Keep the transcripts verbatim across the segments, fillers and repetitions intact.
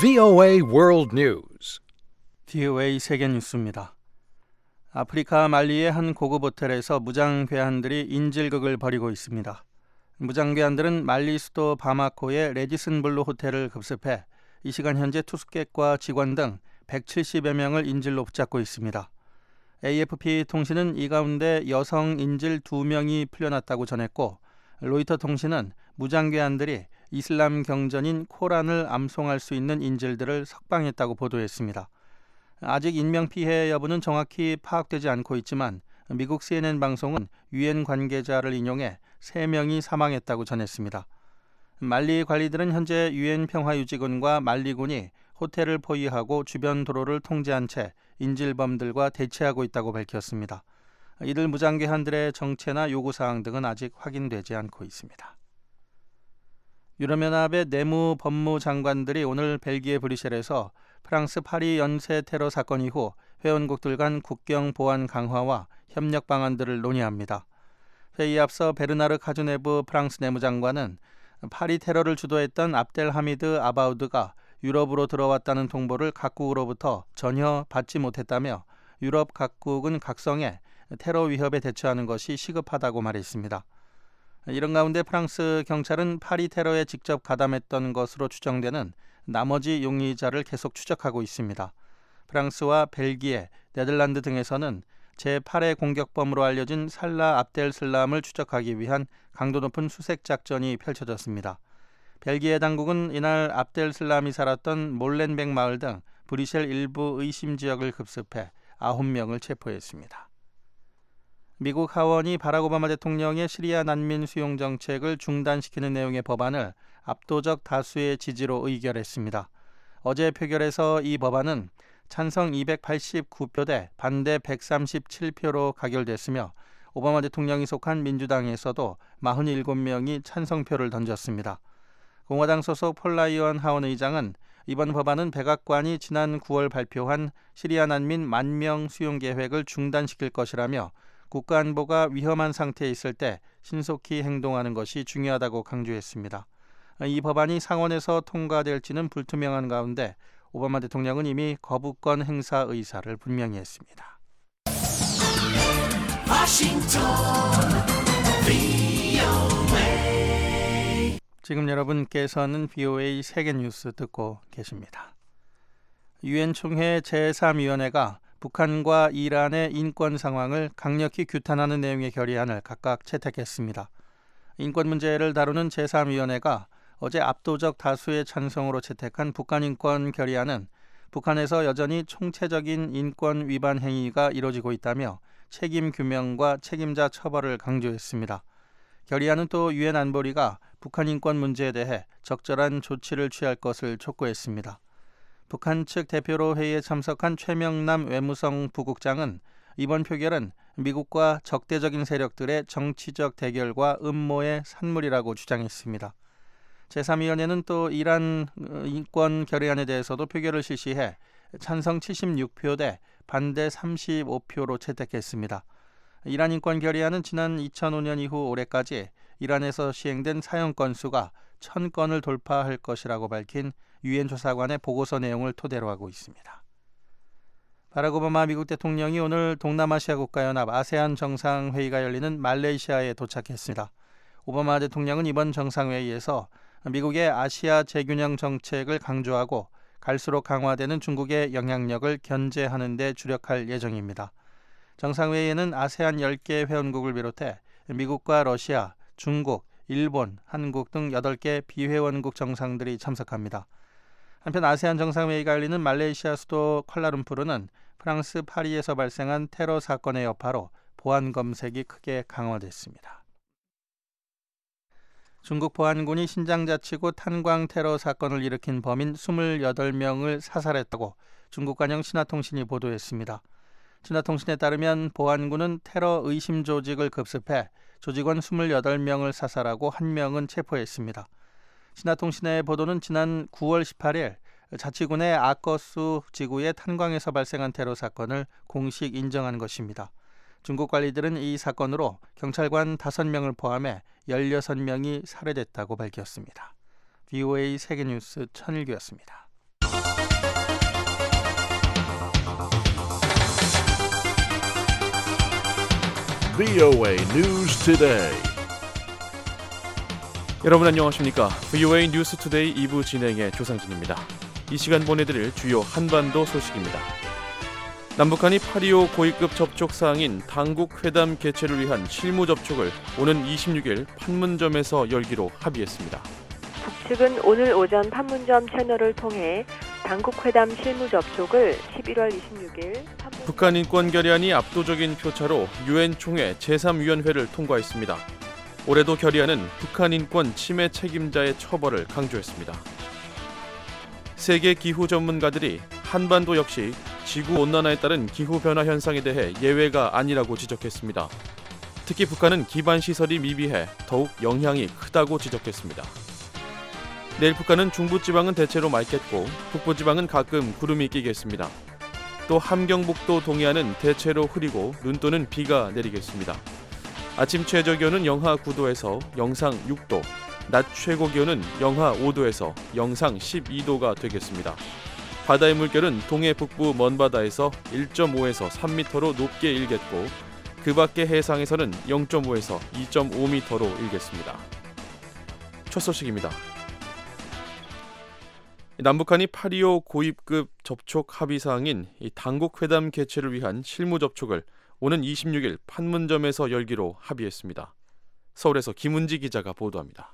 브이오에이 World News. 브이오에이 세계 뉴스입니다. 아프리카 말리의 한 고급 호텔에서 무장괴한들이 인질극을 벌이고 있습니다. 무장괴한들은 말리 수도 바마코의 레디슨 블루 호텔을 급습해 이 시간 현재 투숙객과 직원 등 백칠십여 명을 인질로 붙잡고 있습니다. 에이에프피 통신은 이 가운데 여성 인질 두 명이 풀려났다고 전했고, 로이터 통신은 무장괴한들이 이슬람 경전인 코란을 암송할 수 있는 인질들을 석방했다고 보도했습니다. 아직 인명피해 여부는 정확히 파악되지 않고 있지만 미국 씨엔엔 방송은 유엔 관계자를 인용해 세 명이 사망했다고 전했습니다. 말리 관리들은 현재 유엔 평화유지군과 말리군이 호텔을 포위하고 주변 도로를 통제한 채 인질범들과 대치하고 있다고 밝혔습니다. 이들 무장괴한들의 정체나 요구사항 등은 아직 확인되지 않고 있습니다. 유럽연합의 내무 법무 장관들이 오늘 벨기에 브뤼셀에서 프랑스 파리 연쇄 테러 사건 이후 회원국들 간 국경 보안 강화와 협력 방안들을 논의합니다. 회의에 앞서 베르나르 카즈네브 프랑스 내무장관은 파리 테러를 주도했던 압델하미드 아바우드가 유럽으로 들어왔다는 통보를 각국으로부터 전혀 받지 못했다며 유럽 각국은 각성해 테러 위협에 대처하는 것이 시급하다고 말했습니다. 이런 가운데 프랑스 경찰은 파리 테러에 직접 가담했던 것으로 추정되는 나머지 용의자를 계속 추적하고 있습니다. 프랑스와 벨기에, 네덜란드 등에서는 제팔 회 공격범으로 알려진 살라 압델 슬람을 추적하기 위한 강도 높은 수색 작전이 펼쳐졌습니다. 벨기에 당국은 이날 압델 슬람이 살았던 몰렌벡 마을 등 브뤼셀 일부 의심 지역을 급습해 아홉 명을 체포했습니다. 미국 하원이 바락 오바마 대통령의 시리아 난민 수용 정책을 중단시키는 내용의 법안을 압도적 다수의 지지로 의결했습니다. 어제 표결에서 이 법안은 찬성 이백팔십구 표 대 반대 백삼십칠 표로 가결됐으며 오바마 대통령이 속한 민주당에서도 사십칠 명이 찬성표를 던졌습니다. 공화당 소속 폴 라이언 하원 의장은 이번 법안은 백악관이 지난 구월 발표한 시리아 난민 만 명 수용 계획을 중단시킬 것이라며 국가안보가 위험한 상태에 있을 때 신속히 행동하는 것이 중요하다고 강조했습니다. 이 법안이 상원에서 통과될지는 불투명한 가운데 오바마 대통령은 이미 거부권 행사 의사를 분명히 했습니다. 워싱턴 브이오에이. 지금 여러분께서는 브이오에이 세계 뉴스 듣고 계십니다. 유엔 총회 제삼 위원회가 북한과 이란의 인권 상황을 강력히 규탄하는 내용의 결의안을 각각 채택했습니다. 인권 문제를 다루는 제삼 위원회가 어제 압도적 다수의 찬성으로 채택한 북한 인권 결의안은 북한에서 여전히 총체적인 인권 위반 행위가 이루어지고 있다며 책임 규명과 책임자 처벌을 강조했습니다. 결의안은 또 유엔 안보리가 북한 인권 문제에 대해 적절한 조치를 취할 것을 촉구했습니다. 북한 측 대표로 회의에 참석한 최명남 외무성 부국장은 이번 표결은 미국과 적대적인 세력들의 정치적 대결과 음모의 산물이라고 주장했습니다. 제삼 위원회는 또 이란 인권 결의안에 대해서도 표결을 실시해 찬성 칠십육 표 대 반대 삼십오 표로 채택했습니다. 이란 인권 결의안은 지난 이천오 년 이후 올해까지 이란에서 시행된 사형 건수가 천 건을 돌파할 것이라고 밝힌 유엔 조사관의 보고서 내용을 토대로 하고 있습니다. 바락 오바마 미국 대통령이 오늘 동남아시아 국가연합 아세안 정상회의가 열리는 말레이시아에 도착했습니다. 오바마 대통령은 이번 정상회의에서 미국의 아시아 재균형 정책을 강조하고 갈수록 강화되는 중국의 영향력을 견제하는 데 주력할 예정입니다. 정상회의에는 아세안 열 개 회원국을 비롯해 미국과 러시아, 중국, 일본, 한국 등 여덟 개 비회원국 정상들이 참석합니다. 한편 아세안 정상회의가 열리는 말레이시아 수도 쿠알라룸푸르는 프랑스 파리에서 발생한 테러 사건의 여파로 보안 검색이 크게 강화됐습니다. 중국 보안군이 신장자치구 탄광 테러 사건을 일으킨 범인 이십팔 명을 사살했다고 중국 관영 신화통신이 보도했습니다. 신화통신에 따르면 보안군은 테러 의심 조직을 급습해 조직원 이십팔 명을 사살하고 한 명은 체포했습니다. 신화통신의 보도는 지난 구월 십팔일 자치군의 아커수 지구의 탄광에서 발생한 테러 사건을 공식 인정한 것입니다. 중국 관리들은 이 사건으로 경찰관 다섯 명을 포함해 열여섯 명이 살해됐다고 밝혔습니다. 브이오에이 세계뉴스 천일규였습니다. 브이오에이 News Today. 여러분 안녕하십니까? 브이오에이 뉴스 투데이 이 부 진행의 조상진입니다. 이 시간 보내드릴 주요 한반도 소식입니다. 남북한이 팔 이오 고위급 접촉 사항인 당국 회담 개최를 위한 실무 접촉을 오는 이십육 일 판문점에서 열기로 합의했습니다. 북측은 오늘 오전 판문점 채널을 통해 당국 회담 실무 접촉을 십일월 이십육일 판문점... 북한 인권 결의안이 압도적인 표차로 유엔 총회 제삼 위원회를 통과했습니다. 올해도 결의안은 북한 인권 침해 책임자의 처벌을 강조했습니다. 세계 기후 전문가들이 한반도 역시 지구온난화에 따른 기후변화 현상에 대해 예외가 아니라고 지적했습니다. 특히 북한은 기반시설이 미비해 더욱 영향이 크다고 지적했습니다. 내일 북한은 중부지방은 대체로 맑겠고 북부지방은 가끔 구름이 끼겠습니다. 또 함경북도 동해안은 대체로 흐리고 눈 또는 비가 내리겠습니다. 아침 최저기온은 영하 구 도에서 영상 육 도, 낮 최고기온은 영하 오 도에서 영상 십이 도가 되겠습니다. 바다의 물결은 동해 북부 먼바다에서 일 점 오에서 삼 미터로 높게 일겠고 그 밖의 해상에서는 영 점 오에서 이 점 오 미터로 일겠습니다. 첫 소식입니다. 남북한이 팔 이오 고위급 접촉 합의사항인 이 당국 회담 개최를 위한 실무 접촉을 오는 이십육 일 판문점에서 열기로 합의했습니다. 서울에서 김은지 기자가 보도합니다.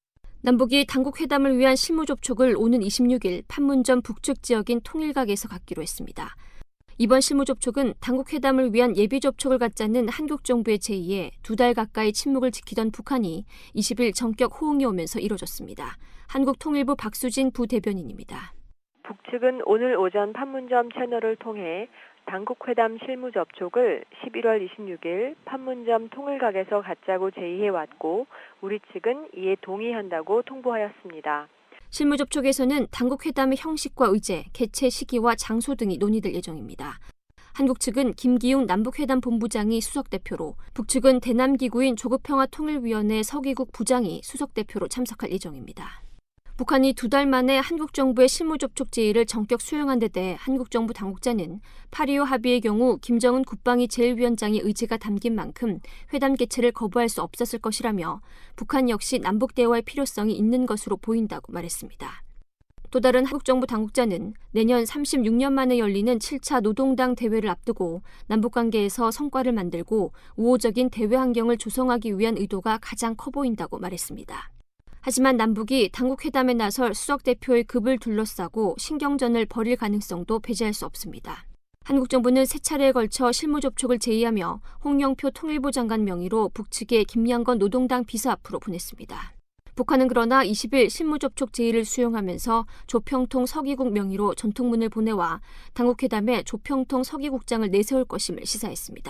남북이 당국 회담을 위한 실무 접촉을 오는 이십육 일 판문점 북측 지역인 통일각에서 갖기로 했습니다. 이번 실무 접촉은 당국 회담을 위한 예비 접촉을 갖자는 한국 정부의 제의에 두 달 가까이 침묵을 지키던 북한이 이십 일 전격 호응이 오면서 이뤄졌습니다. 한국통일부 박수진 부대변인입니다. 북측은 오늘 오전 판문점 채널을 통해 당국 회담 실무 접촉을 십일월 이십육일 판문점 통일각에서 갖자고 제의해왔고 우리 측은 이에 동의한다고 통보하였습니다. 실무 접촉에서는 당국 회담의 형식과 의제, 개최 시기와 장소 등이 논의될 예정입니다. 한국 측은 김기웅 남북회담 본부장이 수석대표로, 북측은 대남기구인 조국평화통일위원회 서기국 부장이 수석대표로 참석할 예정입니다. 북한이 두 달 만에 한국 정부의 실무 접촉 제의를 전격 수용한 데 대해 한국 정부 당국자는 팔 이오 합의의 경우 김정은 국방위 제일위원장의 의지가 담긴 만큼 회담 개최를 거부할 수 없었을 것이라며 북한 역시 남북 대화의 필요성이 있는 것으로 보인다고 말했습니다. 또 다른 한국 정부 당국자는 내년 삼십육 년 만에 열리는 칠 차 노동당 대회를 앞두고 남북관계에서 성과를 만들고 우호적인 대외 환경을 조성하기 위한 의도가 가장 커 보인다고 말했습니다. 하지만 남북이 당국 회담에 나설 수석 대표의 급을 둘러싸고 신경전을 벌일 가능성도 배제할 수 없습니다. 한국 정부는 세 차례에 걸쳐 실무 접촉을 제의하며 홍영표 통일부 장관 명의로 북측에 김양건 노동당 비서 앞으로 보냈습니다. 북한은 그러나 이십 일 실무 접촉 제의를 수용하면서 조평통 서기국 명의로 전통문을 보내와 당국 회담에 조평통 서기국장을 내세울 것임을 시사했습니다.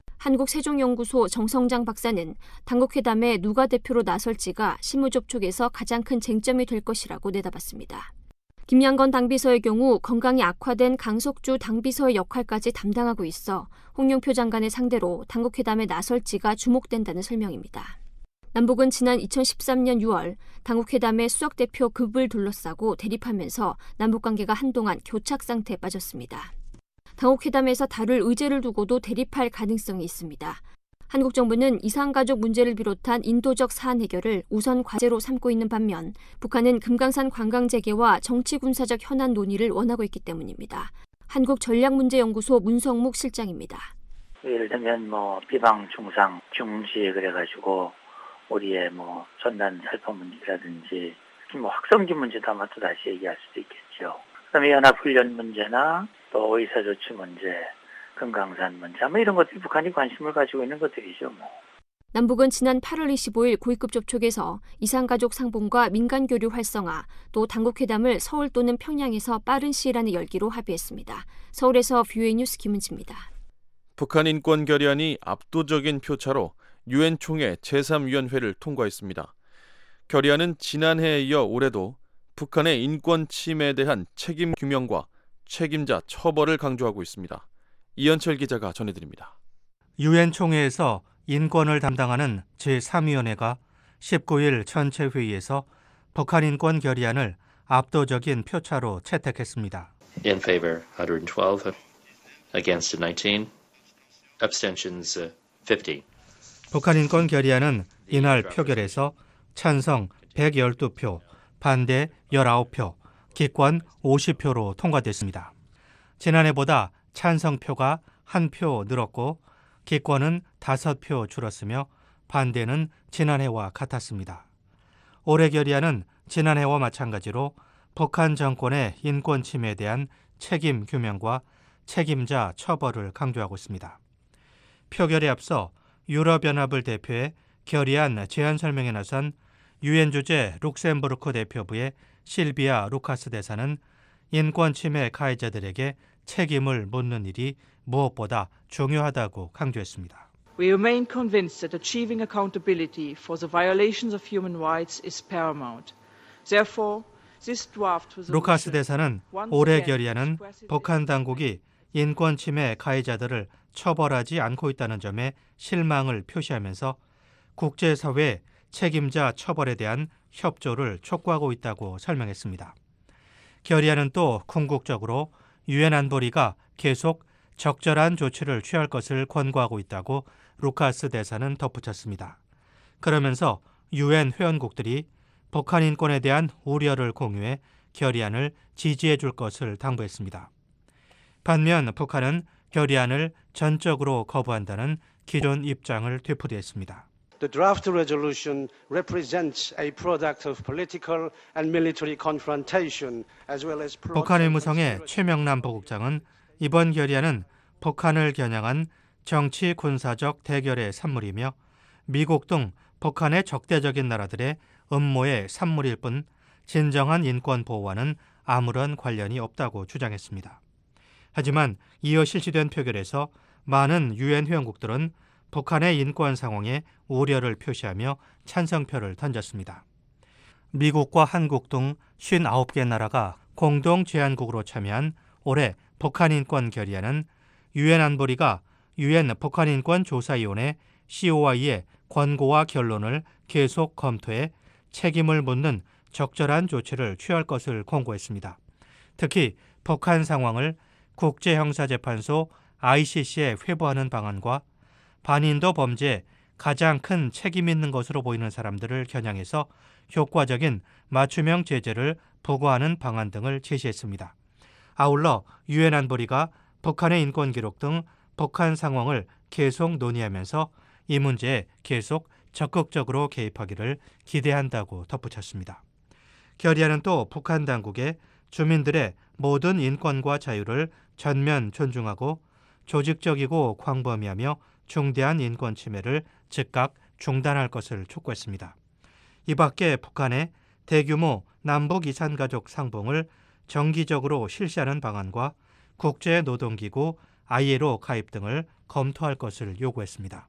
한국세종연구소 정성장 박사는 당국 회담에 누가 대표로 나설지가 실무 접촉에서 가장 큰 쟁점이 될 것이라고 내다봤습니다. 김양건 당비서의 경우 건강이 악화된 강석주 당비서의 역할까지 담당하고 있어 홍영표 장관의 상대로 당국 회담에 나설지가 주목된다는 설명입니다. 남북은 지난 이천십삼 년 유월 당국 회담의 수석 대표 급을 둘러싸고 대립하면서 남북 관계가 한동안 교착 상태에 빠졌습니다. 당국 회담에서 다룰 의제를 두고도 대립할 가능성이 있습니다. 한국 정부는 이산가족 문제를 비롯한 인도적 사안 해결을 우선 과제로 삼고 있는 반면 북한은 금강산 관광 재개와 정치군사적 현안 논의를 원하고 있기 때문입니다. 한국전략문제연구소 문성묵 실장입니다. 예를 들면 뭐 비방 중상 중시 그래가지고 우리의 뭐 전단 살포 문제라든지 뭐 확성기 문제도 아마 또 다시 얘기할 수도 있겠죠. 그다음에 연합훈련 문제나 또 의사조치 문제, 금강산 문제, 아마 이런 것들이 북한이 관심을 가지고 있는 것들이죠. 뭐. 남북은 지난 팔월 이십오일 고위급 접촉에서 이산가족 상봉과 민간교류 활성화, 또 당국회담을 서울 또는 평양에서 빠른 시일 안에 열기로 합의했습니다. 서울에서 브이오에이 뉴스 김은지입니다. 북한 인권 결의안이 압도적인 표차로 유엔 총회 제삼 위원회를 통과했습니다. 결의안은 지난해에 이어 올해도 북한의 인권 침해에 대한 책임 규명과 책임자 처벌을 강조하고 있습니다. 이현철 기자가 전해드립니다. 유엔 총회에서 인권을 담당하는 제삼 위원회가 십구 일 전체 회의에서 북한 인권 결의안을 압도적인 표차로 채택했습니다. In favor one hundred twelve, against nineteen, abstentions fifty. 북한 인권 결의안은 이날 표결에서 찬성 백십이 표, 반대 십구 표, 기권 오십 표로 통과됐습니다. 지난해보다 찬성표가 한 표 늘었고 기권은 다섯 표 줄었으며 반대는 지난해와 같았습니다. 올해 결의안은 지난해와 마찬가지로 북한 정권의 인권 침해에 대한 책임 규명과 책임자 처벌을 강조하고 있습니다. 표결에 앞서 유럽연합을 대표해 결의안 제안 설명에 나선 유엔 주재 룩셈부르크 대표부의 실비아 루카스 대사는 인권 침해 가해자들에게 책임을 묻는 일이 무엇보다 중요하다고 강조했습니다. We remain convinced that achieving accountability for the violations of human rights is paramount. Therefore, this draft was 루카스 대사는 올해 결의안은 북한 당국이 인권 침해 가해자들을 처벌하지 않고 있다는 점에 실망을 표시하면서 국제사회의 책임자 처벌에 대한 협조를 촉구하고 있다고 설명했습니다. 결의안은 또 궁극적으로 유엔 안보리가 계속 적절한 조치를 취할 것을 권고하고 있다고 루카스 대사는 덧붙였습니다. 그러면서 유엔 회원국들이 북한 인권에 대한 우려를 공유해 결의안을 지지해 줄 것을 당부했습니다. 반면 북한은 결의안을 전적으로 거부한다는 기존 입장을 되풀이했습니다. The draft resolution represents a product of political and military confrontation as well as 북한 의무성의 최명남 보국장은 이번 결의안은 북한을 겨냥한 정치 군사적 대결의 산물이며 미국 등 북한의 적대적인 나라들의 음모의 산물일 뿐 진정한 인권 보호와는 아무런 관련이 없다고 주장했습니다. 하지만 이어 실시된 표결에서 많은 유엔 회원국들은 북한의 인권 상황에 우려를 표시하며 찬성표를 던졌습니다. 미국과 한국 등 오십구 개 나라가 공동 제안국으로 참여한 올해 북한 인권 결의안은 유엔 안보리가 유엔 북한 인권 조사위원회 씨오아이의 권고와 결론을 계속 검토해 책임을 묻는 적절한 조치를 취할 것을 권고했습니다. 특히 북한 상황을 국제형사재판소 아이씨씨에 회부하는 방안과 반인도 범죄에 가장 큰 책임 있는 것으로 보이는 사람들을 겨냥해서 효과적인 맞춤형 제재를 부과하는 방안 등을 제시했습니다. 아울러 유엔 안보리가 북한의 인권 기록 등 북한 상황을 계속 논의하면서 이 문제에 계속 적극적으로 개입하기를 기대한다고 덧붙였습니다. 결의안은 또 북한 당국에 주민들의 모든 인권과 자유를 전면 존중하고 조직적이고 광범위하며 중대한 인권 침해를 즉각 중단할 것을 촉구했습니다. 이 밖에 북한의 대규모 남북 이산가족 상봉을 정기적으로 실시하는 방안과 국제노동기구 아이엘오 가입 등을 검토할 것을 요구했습니다.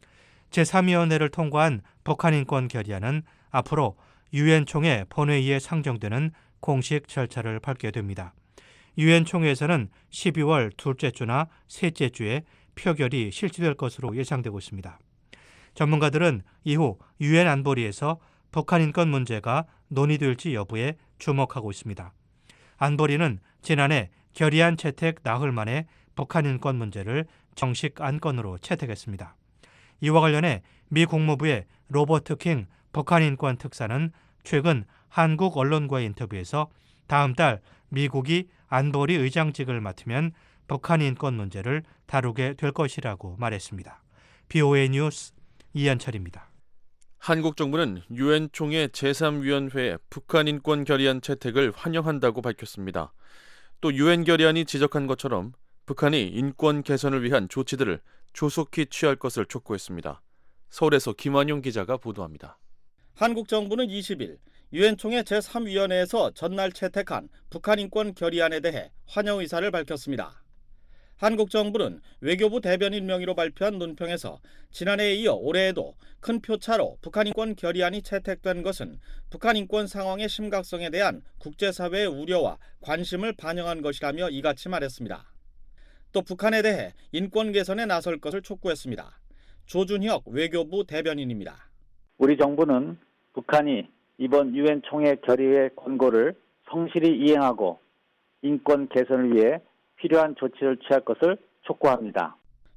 제삼 위원회를 통과한 북한 인권 결의안은 앞으로 유엔 총회 본회의에 상정되는 공식 절차를 밟게 됩니다. 유엔 총회에서는 십이월 둘째 주나 셋째 주에 표결이 실시될 것으로 예상되고 있습니다. 전문가들은 이후 유엔 안보리에서 북한 인권 문제가 논의될지 여부에 주목하고 있습니다. 안보리는 지난해 결의안 채택 나흘 만에 북한 인권 문제를 정식 안건으로 채택했습니다. 이와 관련해 미 국무부의 로버트 킹 북한 인권 특사는 최근 한국 언론과의 인터뷰에서 다음 달 미국이 안보리 의장직을 맡으면 북한 인권 문제를 다루게 될 것이라고 말했습니다. 비오에이 뉴스 이현철입니다. 한국 정부는 유엔 총회 제삼 위원회의 북한 인권 결의안 채택을 환영한다고 밝혔습니다. 또 유엔 결의안이 지적한 것처럼 북한이 인권 개선을 위한 조치들을 조속히 취할 것을 촉구했습니다. 서울에서 김완용 기자가 보도합니다. 한국 정부는 이십 일 유엔 총회 제삼 위원회에서 전날 채택한 북한 인권 결의안에 대해 환영 의사를 밝혔습니다. 한국 정부는 외교부 대변인 명의로 발표한 논평에서 지난해에 이어 올해에도 큰 표차로 북한 인권 결의안이 채택된 것은 북한 인권 상황의 심각성에 대한 국제사회의 우려와 관심을 반영한 것이라며 이같이 말했습니다. 또 북한에 대해 인권 개선에 나설 것을 촉구했습니다. 조준혁 외교부 대변인입니다. 우리 정부는 북한이 이번 유엔 총회 결의의 권고를 성실히 이행하고 인권 개선을 위해 필요한 조치를 취할 것을 촉구합니다.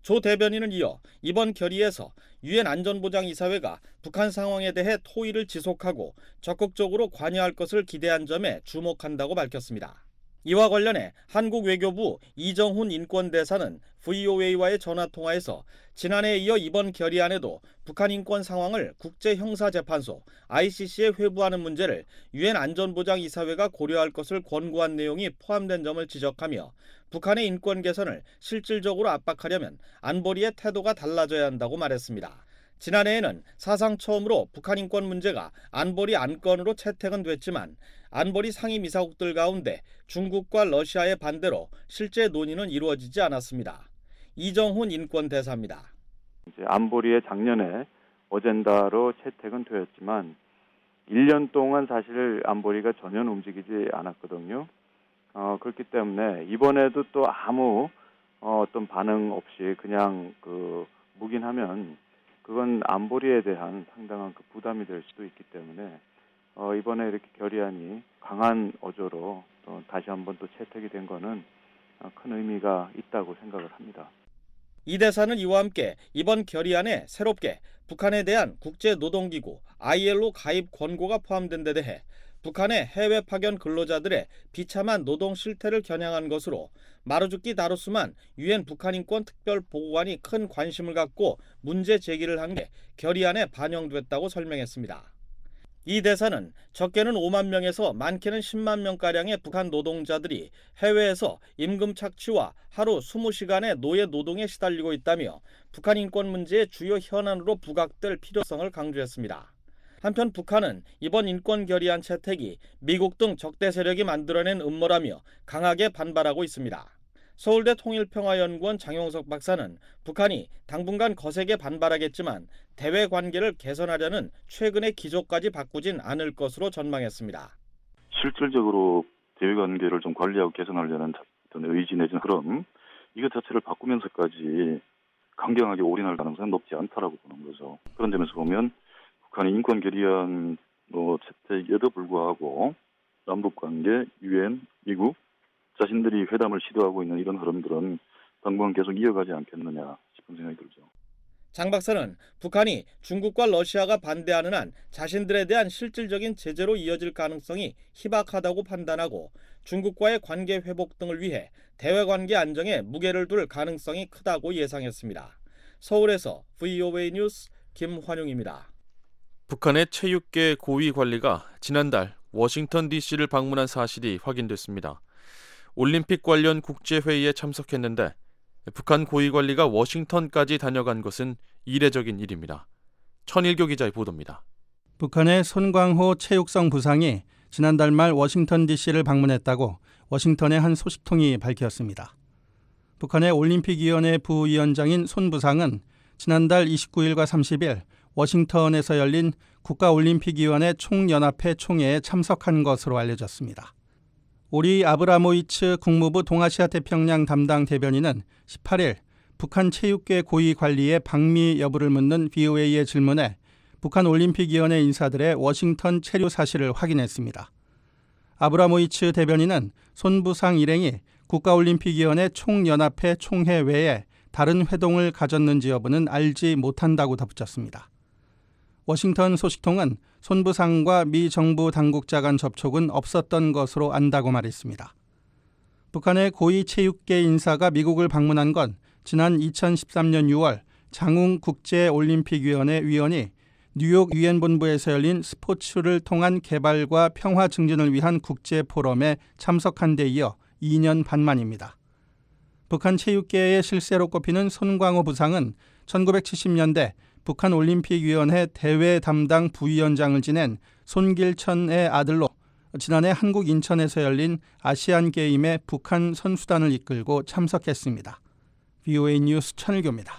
조 대변인은 이어 이번 결의에서 유엔 안전보장이사회가 북한 상황에 대해 토의를 지속하고 적극적으로 관여할 것을 기대한 점에 주목한다고 밝혔습니다. 이와 관련해 한국 외교부 이정훈 인권대사는 브이오에이와의 전화통화에서 지난해에 이어 이번 결의안에도 북한 인권 상황을 국제형사재판소 아이씨씨에 회부하는 문제를 유엔 안전보장이사회가 고려할 것을 권고한 내용이 포함된 점을 지적하며 북한의 인권 개선을 실질적으로 압박하려면 안보리의 태도가 달라져야 한다고 말했습니다. 지난해에는 사상 처음으로 북한 인권 문제가 안보리 안건으로 채택은 됐지만 안보리 상임이사국들 가운데 중국과 러시아의 반대로 실제 논의는 이루어지지 않았습니다. 이정훈 인권대사입니다. 이제 안보리의 작년에 어젠다로 채택은 되었지만 일 년 동안 사실 안보리가 전혀 움직이지 않았거든요. 어, 그렇기 때문에 이번에도 또 아무 어, 어떤 반응 없이 그냥 그 묵인하면 그건 안보리에 대한 상당한 그 부담이 될 수도 있기 때문에 어, 이번에 이렇게 결의안이 강한 어조로 또 다시 한번 또 채택이 된 거는 큰 의미가 있다고 생각을 합니다. 이 대사는 이와 함께 이번 결의안에 새롭게 북한에 대한 국제노동기구 아이엘오 가입 권고가 포함된 데 대해 북한의 해외 파견 근로자들의 비참한 노동 실태를 겨냥한 것으로 마루주키 다루스만 유엔 북한인권 특별보고관이 큰 관심을 갖고 문제 제기를 한 게 결의안에 반영됐다고 설명했습니다. 이 대사는 적게는 오만 명에서 많게는 십만 명가량의 북한 노동자들이 해외에서 임금 착취와 하루 이십 시간의 노예 노동에 시달리고 있다며 북한 인권 문제의 주요 현안으로 부각될 필요성을 강조했습니다. 한편 북한은 이번 인권 결의안 채택이 미국 등 적대 세력이 만들어낸 음모라며 강하게 반발하고 있습니다. 서울대 통일평화연구원 장용석 박사는 북한이 당분간 거세게 반발하겠지만 대외 관계를 개선하려는 최근의 기조까지 바꾸진 않을 것으로 전망했습니다. 실질적으로 대외 관계를 좀 관리하고 개선하려는 어떤 의지 내지는 흐름, 이것 자체를 바꾸면서까지 강경하게 올인할 가능성은 높지 않다라고 보는 거죠. 그런 점에서 보면 북한의 인권 결의안 뭐 채택에도 불구하고 남북관계, 유엔, 미국 자신들이 회담을 시도하고 있는 이런 흐름들은 당분간 계속 이어가지 않겠느냐 싶은 생각이 들죠. 장 박사는 북한이 중국과 러시아가 반대하는 한 자신들에 대한 실질적인 제재로 이어질 가능성이 희박하다고 판단하고 중국과의 관계 회복 등을 위해 대외관계 안정에 무게를 둘 가능성이 크다고 예상했습니다. 서울에서 브이오에이 뉴스 김환용입니다. 북한의 체육계 고위 관리가 지난달 워싱턴 디씨를 방문한 사실이 확인됐습니다. 올림픽 관련 국제회의에 참석했는데 북한 고위 관리가 워싱턴까지 다녀간 것은 이례적인 일입니다. 천일교 기자의 보도입니다. 북한의 손광호 체육성 부상이 지난달 말 워싱턴 디씨를 방문했다고 워싱턴의 한 소식통이 밝혔습니다. 북한의 올림픽위원회 부위원장인 손 부상은 지난달 이십구일과 삼십일 워싱턴에서 열린 국가올림픽위원회 총연합회 총회에 참석한 것으로 알려졌습니다. 오리 아브라모이츠 국무부 동아시아 태평양 담당 대변인은 십팔일 북한 체육계 고위 관리의 방미 여부를 묻는 브이오에이의 질문에 북한 올림픽위원회 인사들의 워싱턴 체류 사실을 확인했습니다. 아브라모이츠 대변인은 손 부상 일행이 국가올림픽위원회 총연합회 총회 외에 다른 회동을 가졌는지 여부는 알지 못한다고 덧붙였습니다. 워싱턴 소식통은 손 부상과 미 정부 당국자 간 접촉은 없었던 것으로 안다고 말했습니다. 북한의 고위 체육계 인사가 미국을 방문한 건 지난 이천십삼년 유월 장웅 국제올림픽위원회 위원이 뉴욕 유엔 본부에서 열린 스포츠를 통한 개발과 평화 증진을 위한 국제 포럼에 참석한 데 이어 이 년 반 만입니다. 북한 체육계의 실세로 꼽히는 손광호 부상은 천구백칠십년대 북한 올림픽위원회 대외 담당 부위원장을 지낸 손길천의 아들로 지난해 한국 인천에서 열린 아시안게임에 북한 선수단을 이끌고 참석했습니다. 브이오에이 뉴스 천일교입니다.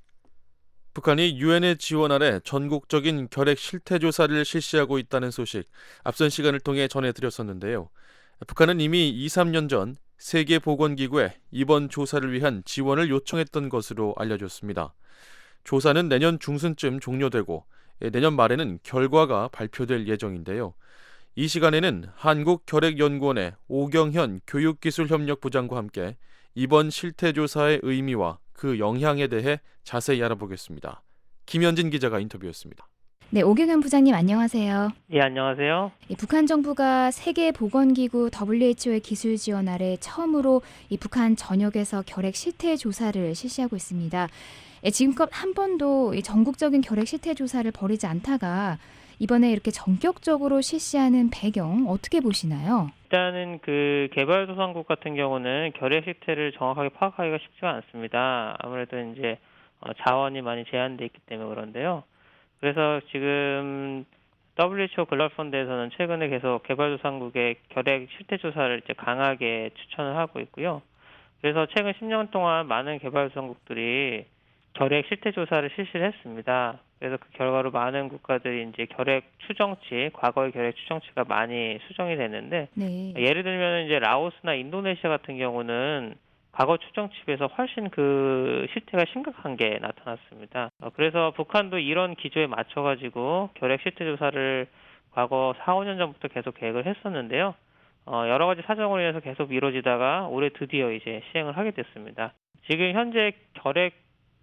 북한이 유엔의 지원 아래 전국적인 결핵 실태 조사를 실시하고 있다는 소식 앞선 시간을 통해 전해드렸었는데요. 북한은 이미 이, 삼 년 전 세계보건기구에 이번 조사를 위한 지원을 요청했던 것으로 알려졌습니다. 조사는 내년 중순쯤 종료되고 내년 말에는 결과가 발표될 예정인데요. 이 시간에는 한국결핵연구원의 오경현 교육기술협력부장과 함께 이번 실태조사의 의미와 그 영향에 대해 자세히 알아보겠습니다. 김현진 기자가 인터뷰했습니다. 네, 오경현 부장님 안녕하세요. 예, 안녕하세요. 이 북한 정부가 세계보건기구 더블유에이치오의 기술 지원 아래 처음으로 이 북한 전역에서 결핵 실태 조사를 실시하고 있습니다. 예, 지금껏 한 번도 이 전국적인 결핵 실태 조사를 벌이지 않다가 이번에 이렇게 전격적으로 실시하는 배경 어떻게 보시나요? 일단은 그 개발도상국 같은 경우는 결핵 실태를 정확하게 파악하기가 쉽지가 않습니다. 아무래도 이제 자원이 많이 제한돼 있기 때문에 그런데요. 그래서 지금 더블유에이치오 글로벌 펀드에서는 최근에 계속 개발도상국의 결핵 실태 조사를 이제 강하게 추천을 하고 있고요. 그래서 최근 십 년 동안 많은 개발도상국들이 결핵 실태 조사를 실시를 했습니다. 그래서 그 결과로 많은 국가들이 이제 결핵 추정치, 과거의 결핵 추정치가 많이 수정이 됐는데, 네. 예를 들면 이제 라오스나 인도네시아 같은 경우는 과거 추정치에 비해서 훨씬 그 실태가 심각한 게 나타났습니다. 그래서 북한도 이런 기조에 맞춰가지고 결핵 실태 조사를 과거 사, 오 년 전부터 계속 계획을 했었는데요. 어, 여러 가지 사정으로 인해서 계속 미뤄지다가 올해 드디어 이제 시행을 하게 됐습니다. 지금 현재 결핵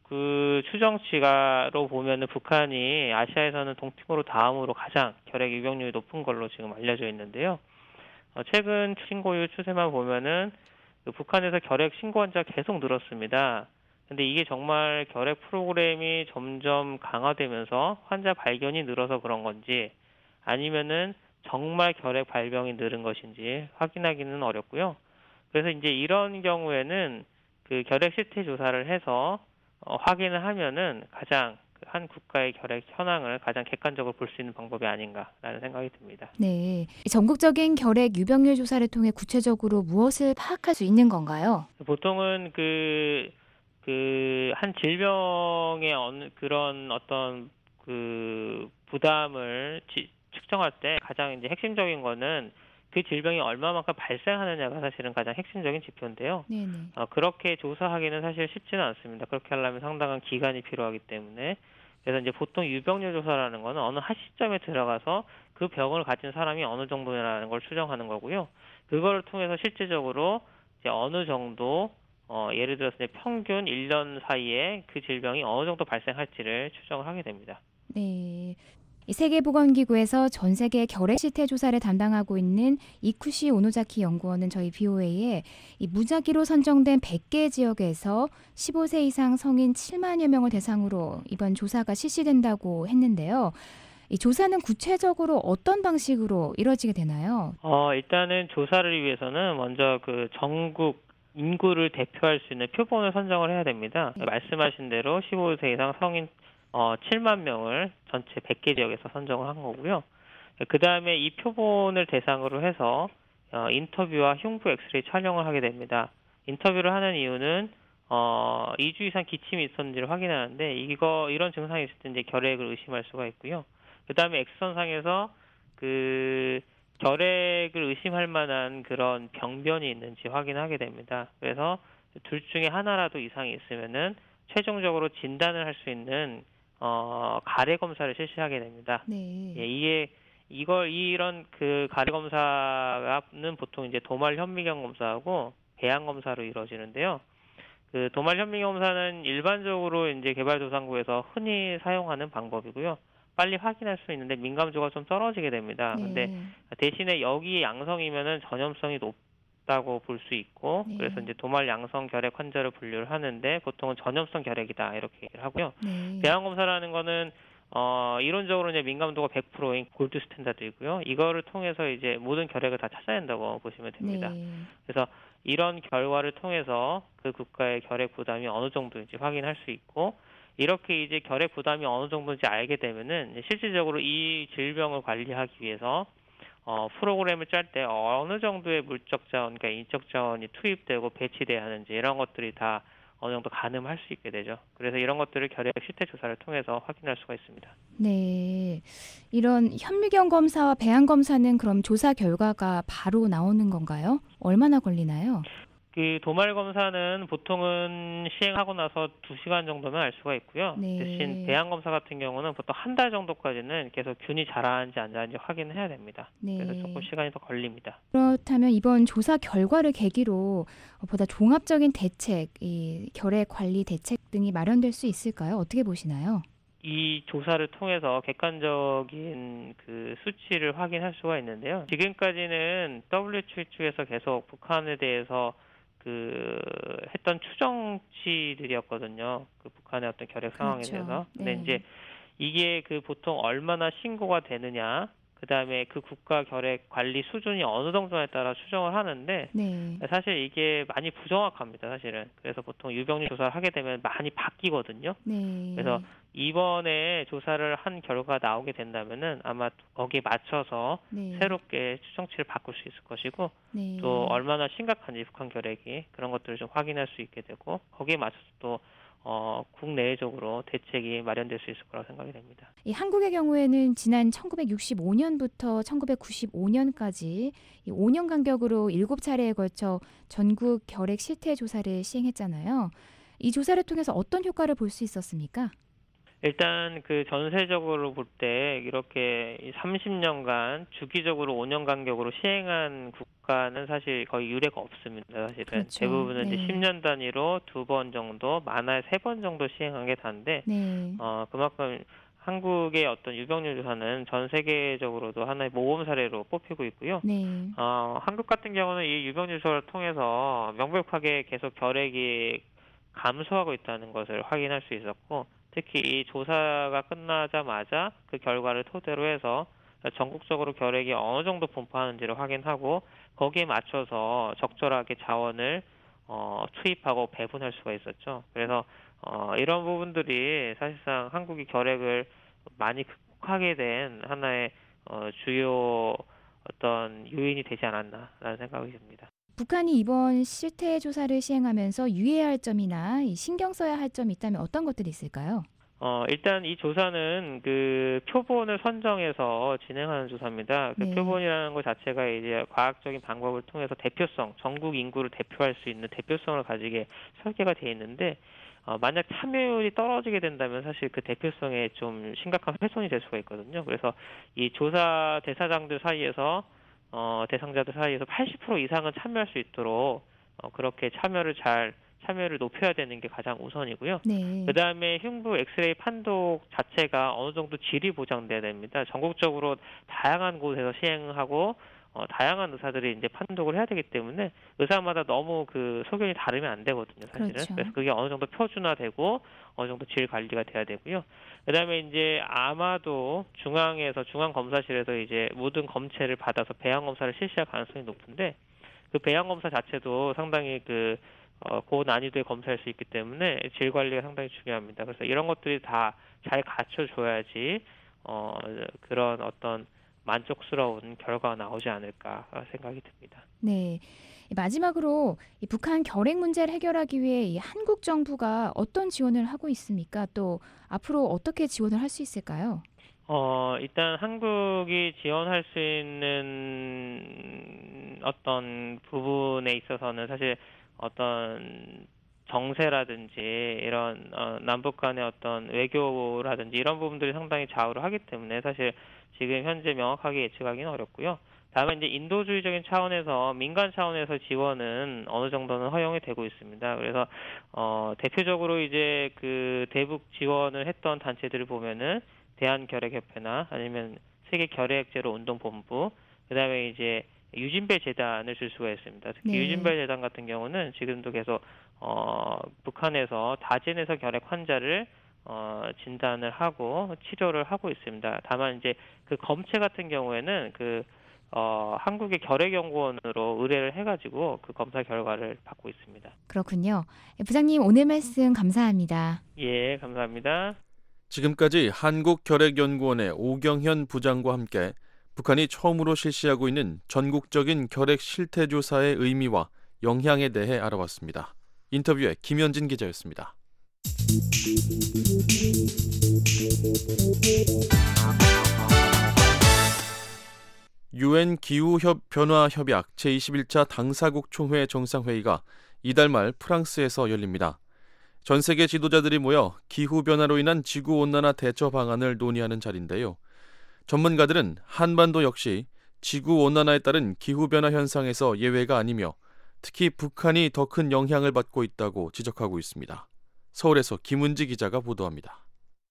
그 추정치가로 보면은 북한이 아시아에서는 동티모르 다음으로 가장 결핵 유병률이 높은 걸로 지금 알려져 있는데요. 어, 최근 신고율 추세만 보면은 그 북한에서 결핵 신고 환자가 계속 늘었습니다. 근데 이게 정말 결핵 프로그램이 점점 강화되면서 환자 발견이 늘어서 그런 건지 아니면은 정말 결핵 발병이 늘은 것인지 확인하기는 어렵고요. 그래서 이제 이런 경우에는 그 결핵 실태 조사를 해서 어, 확인을 하면은 가장 한 국가의 결핵 현황을 가장 객관적으로 볼 수 있는 방법이 아닌가라는 생각이 듭니다. 네, 전국적인 결핵 유병률 조사를 통해 구체적으로 무엇을 파악할 수 있는 건가요? 보통은 그 그 한 질병의 어느 그런 어떤 그 부담을 지, 측정할 때 가장 이제 핵심적인 거는 그 질병이 얼마만큼 발생하느냐가 사실은 가장 핵심적인 지표인데요. 네네. 어, 그렇게 조사하기는 사실 쉽지는 않습니다. 그렇게 하려면 상당한 기간이 필요하기 때문에. 그래서 이제 보통 유병률 조사라는 거는 어느 한 시점에 들어가서 그 병을 가진 사람이 어느 정도라는 걸 추정하는 거고요. 그거를 통해서 실질적으로 이제 어느 정도 어, 예를 들어서 이제 평균 일 년 사이에 그 질병이 어느 정도 발생할지를 추정을 하게 됩니다. 네. 세계보건기구에서 전 세계 결핵 실태 조사를 담당하고 있는 이쿠시 오노자키 연구원은 저희 비오에이에 이 무작위로 선정된 백 개 지역에서 십오 세 이상 성인 칠만여 명을 대상으로 이번 조사가 실시된다고 했는데요. 이 조사는 구체적으로 어떤 방식으로 이루어지게 되나요? 어, 일단은 조사를 위해서는 먼저 그 전국 인구를 대표할 수 있는 표본을 선정을 해야 됩니다. 네. 말씀하신 대로 십오 세 이상 성인 어, 칠만 명을 전체 백 개 지역에서 선정을 한 거고요. 그 다음에 이 표본을 대상으로 해서 어, 인터뷰와 흉부 엑스레이 촬영을 하게 됩니다. 인터뷰를 하는 이유는 어, 이 주 이상 기침이 있었는지를 확인하는데 이거 이런 증상이 있을 때 이제 결핵을 의심할 수가 있고요. 그 다음에 엑스선상에서 그 결핵을 의심할 만한 그런 병변이 있는지 확인하게 됩니다. 그래서 둘 중에 하나라도 이상이 있으면은 최종적으로 진단을 할 수 있는 어, 가래 검사를 실시하게 됩니다. 네. 예, 이게 이걸 이런 그 가래 검사는 보통 이제 도말 현미경 검사하고 배양 검사로 이루어지는데요. 그 도말 현미경 검사는 일반적으로 이제 개발도상국에서 흔히 사용하는 방법이고요. 빨리 확인할 수 있는데 민감도가 좀 떨어지게 됩니다. 네. 근데 대신에 여기 양성이면은 전염성이 높 다고 볼 수 있고 네. 그래서 이제 도말 양성 결핵 환자를 분류를 하는데 보통은 전염성 결핵이다 이렇게 얘기를 하고요. 네. 배양 검사라는 거는 어 이론적으로 이제 민감도가 백 퍼센트인 골드 스탠다드이고요. 이거를 통해서 이제 모든 결핵을 다 찾아야 한다고 보시면 됩니다. 네. 그래서 이런 결과를 통해서 그 국가의 결핵 부담이 어느 정도인지 확인할 수 있고 이렇게 이제 결핵 부담이 어느 정도인지 알게 되면은 이제 실질적으로 이 질병을 관리하기 위해서 어, 프로그램을 짤 때 어느 정도의 물적 자원, 그러니까 인적 자원이 투입되고 배치돼야 하는지 이런 것들이 다 어느 정도 가늠할 수 있게 되죠. 그래서 이런 것들을 결핵 실태 조사를 통해서 확인할 수가 있습니다. 네, 이런 현미경 검사와 배양 검사는 그럼 조사 결과가 바로 나오는 건가요? 얼마나 걸리나요? 그 도말 검사는 보통은 시행하고 나서 두 시간 정도면 알 수가 있고요. 네. 대신 배양 검사 같은 경우는 보통 한 달 정도까지는 계속 균이 자라는지 안 자라는지 확인을 해야 됩니다. 네. 그래서 조금 시간이 더 걸립니다. 그렇다면 이번 조사 결과를 계기로 보다 종합적인 대책, 이 결핵 관리 대책 등이 마련될 수 있을까요? 어떻게 보시나요? 이 조사를 통해서 객관적인 그 수치를 확인할 수가 있는데요. 지금까지는 더블유에이치오 측에서 계속 북한에 대해서 그 했던 추정치들이었거든요. 그 북한의 어떤 결핵 상황에 그렇죠. 대해서. 근데 네. 이제 이게 그 보통 얼마나 신고가 되느냐, 그 다음에 그 국가 결핵 관리 수준이 어느 정도에 따라 추정을 하는데 네. 사실 이게 많이 부정확합니다. 사실은. 그래서 보통 유병률 조사를 하게 되면 많이 바뀌거든요. 네. 그래서 이번에 조사를 한 결과가 나오게 된다면은 아마 거기에 맞춰서 네. 새롭게 추정치를 바꿀 수 있을 것이고 네. 또 얼마나 심각한지 북한 결핵이 그런 것들을 좀 확인할 수 있게 되고 거기에 맞춰서 또 어, 국내외적으로 대책이 마련될 수 있을 거라고 생각이 됩니다. 이 한국의 경우에는 지난 천구백육십오 년부터 천구백구십오 년까지 이 오 년 간격으로 일곱 차례에 걸쳐 전국 결핵 실태 조사를 시행했잖아요. 이 조사를 통해서 어떤 효과를 볼 수 있었습니까? 일단 그 전세적으로 볼 때 이렇게 삼십 년간 주기적으로 오 년 간격으로 시행한 국가는 사실 거의 유례가 없습니다. 사실은 그렇죠. 대부분은 네. 이제 십 년 단위로 두 번 정도, 많아야 세 번 정도 시행한 게 다인데 네. 어 그만큼 한국의 어떤 유병률 조사는 전 세계적으로도 하나의 모범 사례로 뽑히고 있고요. 네. 어 한국 같은 경우는 이 유병률 조사를 통해서 명백하게 계속 결핵이 감소하고 있다는 것을 확인할 수 있었고. 특히 이 조사가 끝나자마자 그 결과를 토대로 해서 전국적으로 결핵이 어느 정도 분포하는지를 확인하고 거기에 맞춰서 적절하게 자원을 어, 투입하고 배분할 수가 있었죠. 그래서 어, 이런 부분들이 사실상 한국이 결핵을 많이 극복하게 된 하나의 어, 주요 어떤 요인이 되지 않았나라는 생각이 듭니다. 북한이 이번 실태 조사를 시행하면서 유의해야 할 점이나 신경 써야 할 점이 있다면 어떤 것들이 있을까요? 어, 일단 이 조사는 그 표본을 선정해서 진행하는 조사입니다. 그 네. 표본이라는 것 자체가 이제 과학적인 방법을 통해서 대표성, 전국 인구를 대표할 수 있는 대표성을 가지게 설계가 되어 있는데, 어, 만약 참여율이 떨어지게 된다면 사실 그 대표성에 좀 심각한 훼손이 될 수가 있거든요. 그래서 이 조사 대사장들 사이에서 어, 대상자들 사이에서 팔십 퍼센트 이상은 참여할 수 있도록 어, 그렇게 참여를 잘 참여를 높여야 되는 게 가장 우선이고요. 네. 그 다음에 흉부 엑스레이 판독 자체가 어느 정도 질이 보장돼야 됩니다. 전국적으로 다양한 곳에서 시행하고 어, 다양한 의사들이 이제 판독을 해야 되기 때문에 의사마다 너무 그 소견이 다르면 안 되거든요, 사실은. 그렇죠. 그래서 그게 어느 정도 표준화되고 어느 정도 질 관리가 돼야 되고요. 그다음에 이제 아마도 중앙에서 중앙 검사실에서 이제 모든 검체를 받아서 배양 검사를 실시할 가능성이 높은데 그 배양 검사 자체도 상당히 그 어, 고난이도의 검사일 수 있기 때문에 질 관리가 상당히 중요합니다. 그래서 이런 것들이 다 잘 갖춰줘야지 어, 그런 어떤 만족스러운 결과가 나오지 않을까 생각이 듭니다. 네. 마지막으로 이 북한 결핵 문제를 해결하기 위해 이 한국 정부가 어떤 지원을 하고 있습니까? 또 앞으로 어떻게 지원을 할 수 있을까요? 어, 일단 한국이 지원할 수 있는 어떤 부분에 있어서는 사실 어떤 정세라든지 이런 어, 남북 간의 어떤 외교라든지 이런 부분들이 상당히 좌우를 하기 때문에 사실 지금 현재 명확하게 예측하기는 어렵고요. 다음에 이제 인도주의적인 차원에서 민간 차원에서 지원은 어느 정도는 허용이 되고 있습니다. 그래서 어, 대표적으로 이제 그 대북 지원을 했던 단체들을 보면은 대한결핵협회나 아니면 세계결핵제로운동본부, 그다음에 이제 유진배 재단을 줄 수가 있습니다. 특히 네. 유진배 재단 같은 경우는 지금도 계속 어, 북한에서 다진에서 결핵 환자를 어, 진단을 하고 치료를 하고 있습니다. 다만 이제 그 검체 같은 경우에는 그 어, 한국의 결핵연구원으로 의뢰를 해가지고 그 검사 결과를 받고 있습니다. 그렇군요. 부장님 오늘 말씀 감사합니다. 예, 감사합니다. 지금까지 한국결핵연구원의 오경현 부장과 함께 북한이 처음으로 실시하고 있는 전국적인 결핵 실태조사의 의미와 영향에 대해 알아봤습니다. 인터뷰에 김현진 기자였습니다. 유엔 기후변화협약 제이십일 차 당사국 총회 정상회의가 이달 말 프랑스에서 열립니다. 전 세계 지도자들이 모여 기후변화로 인한 지구온난화 대처 방안을 논의하는 자리인데요. 전문가들은 한반도 역시 지구온난화에 따른 기후변화 현상에서 예외가 아니며 특히 북한이 더 큰 영향을 받고 있다고 지적하고 있습니다. 서울에서 김은지 기자가 보도합니다.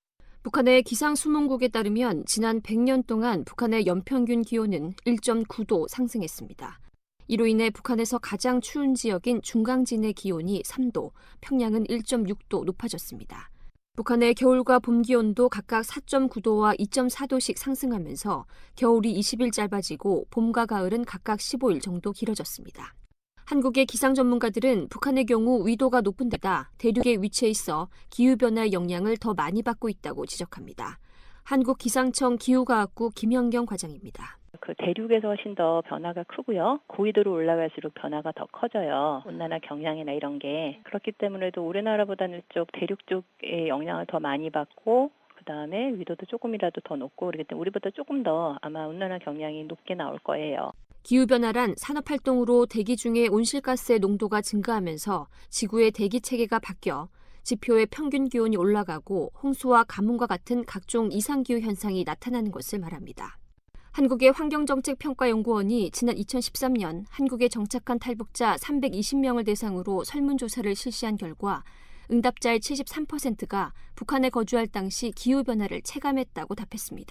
북한의 기상수문국에 따르면 지난 백 년 동안 북한의 연평균 기온은 일 점 구 도 상승했습니다. 이로 인해 북한에서 가장 추운 지역인 중강진의 기온이 삼 도, 평양은 일 점 육 도 높아졌습니다. 북한의 겨울과 봄 기온도 각각 사 점 구 도와 이 점 사 도씩 상승하면서 겨울이 이십 일 짧아지고 봄과 가을은 각각 십오 일 정도 길어졌습니다. 한국의 기상 전문가들은 북한의 경우 위도가 높은 데다 대륙에 위치해 있어 기후변화의 영향을 더 많이 받고 있다고 지적합니다. 한국기상청 기후과학부 김현경 과장입니다. 그 대륙에서 훨씬 더 변화가 크고요. 고위도로 올라갈수록 변화가 더 커져요. 온난화 경향이나 이런 게. 그렇기 때문에도 우리나라보다는 쪽 대륙 쪽의 영향을 더 많이 받고 그다음에 위도도 조금이라도 더 높고 그렇기 때문에 우리보다 조금 더 아마 온난화 경향이 높게 나올 거예요. 기후변화란 산업활동으로 대기 중의 온실가스의 농도가 증가하면서 지구의 대기체계가 바뀌어 지표의 평균 기온이 올라가고 홍수와 가뭄과 같은 각종 이상기후 현상이 나타나는 것을 말합니다. 한국의 환경정책평가연구원이 지난 이천십삼 년 한국에 정착한 탈북자 삼백이십 명을 대상으로 설문조사를 실시한 결과 응답자의 칠십삼 퍼센트가 북한에 거주할 당시 기후변화를 체감했다고 답했습니다.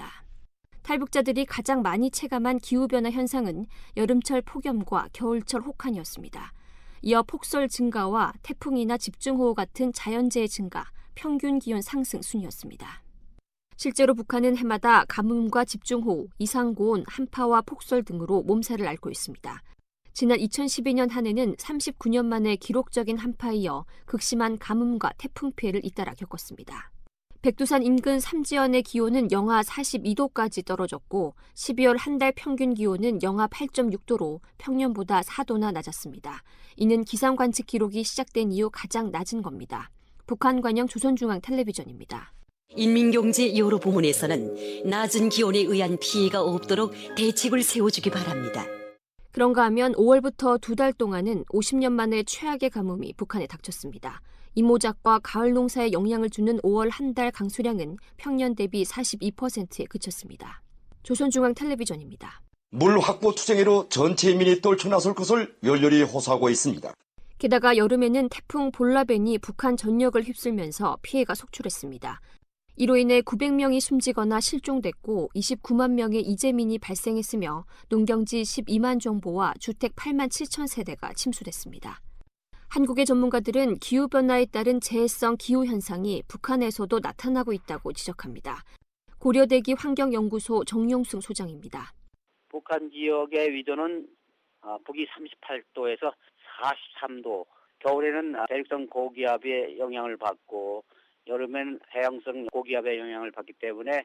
탈북자들이 가장 많이 체감한 기후변화 현상은 여름철 폭염과 겨울철 혹한이었습니다. 이어 폭설 증가와 태풍이나 집중호우 같은 자연재해 증가, 평균 기온 상승 순이었습니다. 실제로 북한은 해마다 가뭄과 집중호우, 이상고온, 한파와 폭설 등으로 몸살을 앓고 있습니다. 지난 이천십이 년 한 해는 삼십구 년 만에 기록적인 한파에 이어 극심한 가뭄과 태풍 피해를 잇따라 겪었습니다. 백두산 인근 삼지연의 기온은 영하 사십이 도까지 떨어졌고 십이월 한 달 평균 기온은 영하 팔 점 육 도로 평년보다 사 도나 낮았습니다. 이는 기상관측 기록이 시작된 이후 가장 낮은 겁니다. 북한 관영 조선중앙텔레비전입니다. 인민경제 여러 부문에서는 낮은 기온에 의한 피해가 없도록 대책을 세워주기 바랍니다. 그런가 하면 오월부터 두 달 동안은 오십 년 만에 최악의 가뭄이 북한에 닥쳤습니다. 이모작과 가을 농사에 영향을 주는 오월 한 달 강수량은 평년 대비 사십이 퍼센트에 그쳤습니다. 조선중앙텔레비전입니다. 물 확보 투쟁으로 전체 인민이 떨쳐나설 것을 열렬히 호소하고 있습니다. 게다가 여름에는 태풍 볼라벤이 북한 전역을 휩쓸면서 피해가 속출했습니다. 이로 인해 구백 명이 숨지거나 실종됐고 이십구만 명의 이재민이 발생했으며 농경지 십이만 정보와 주택 팔만 칠천 세대가 침수됐습니다. 한국의 전문가들은 기후변화에 따른 재해성 기후현상이 북한에서도 나타나고 있다고 지적합니다. 고려대기 환경연구소 정용승 소장입니다. 북한 지역의 위도는 북위 삼십팔 도에서 사십삼 도, 겨울에는 대륙성 고기압의 영향을 받고 여름엔 해양성 고기압의 영향을 받기 때문에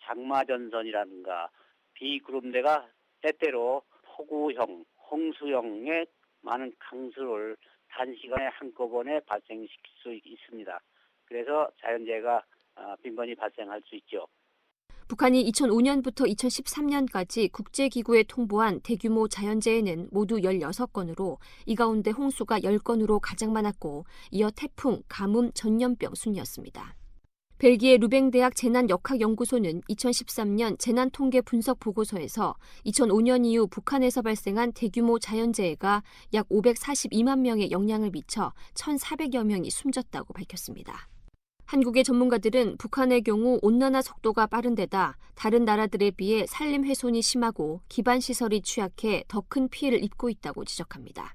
장마전선이라든가 비구름대가 때때로 폭우형, 홍수형의 많은 강수를 단시간에 한꺼번에 발생시킬 수 있습니다. 그래서 자연재해가 빈번히 발생할 수 있죠. 북한이 이천오 년부터 이천십삼 년까지 국제기구에 통보한 대규모 자연재해는 모두 열여섯 건으로 이 가운데 홍수가 열 건으로 가장 많았고 이어 태풍, 가뭄, 전염병 순이었습니다. 벨기에 루뱅대학 재난역학연구소는 이천십삼 년 재난통계 분석 보고서에서 이천오 년 이후 북한에서 발생한 대규모 자연재해가 약 오백사십이만 명에 영향을 미쳐 천사백여 명이 숨졌다고 밝혔습니다. 한국의 전문가들은 북한의 경우 온난화 속도가 빠른 데다 다른 나라들에 비해 산림 훼손이 심하고 기반시설이 취약해 더 큰 피해를 입고 있다고 지적합니다.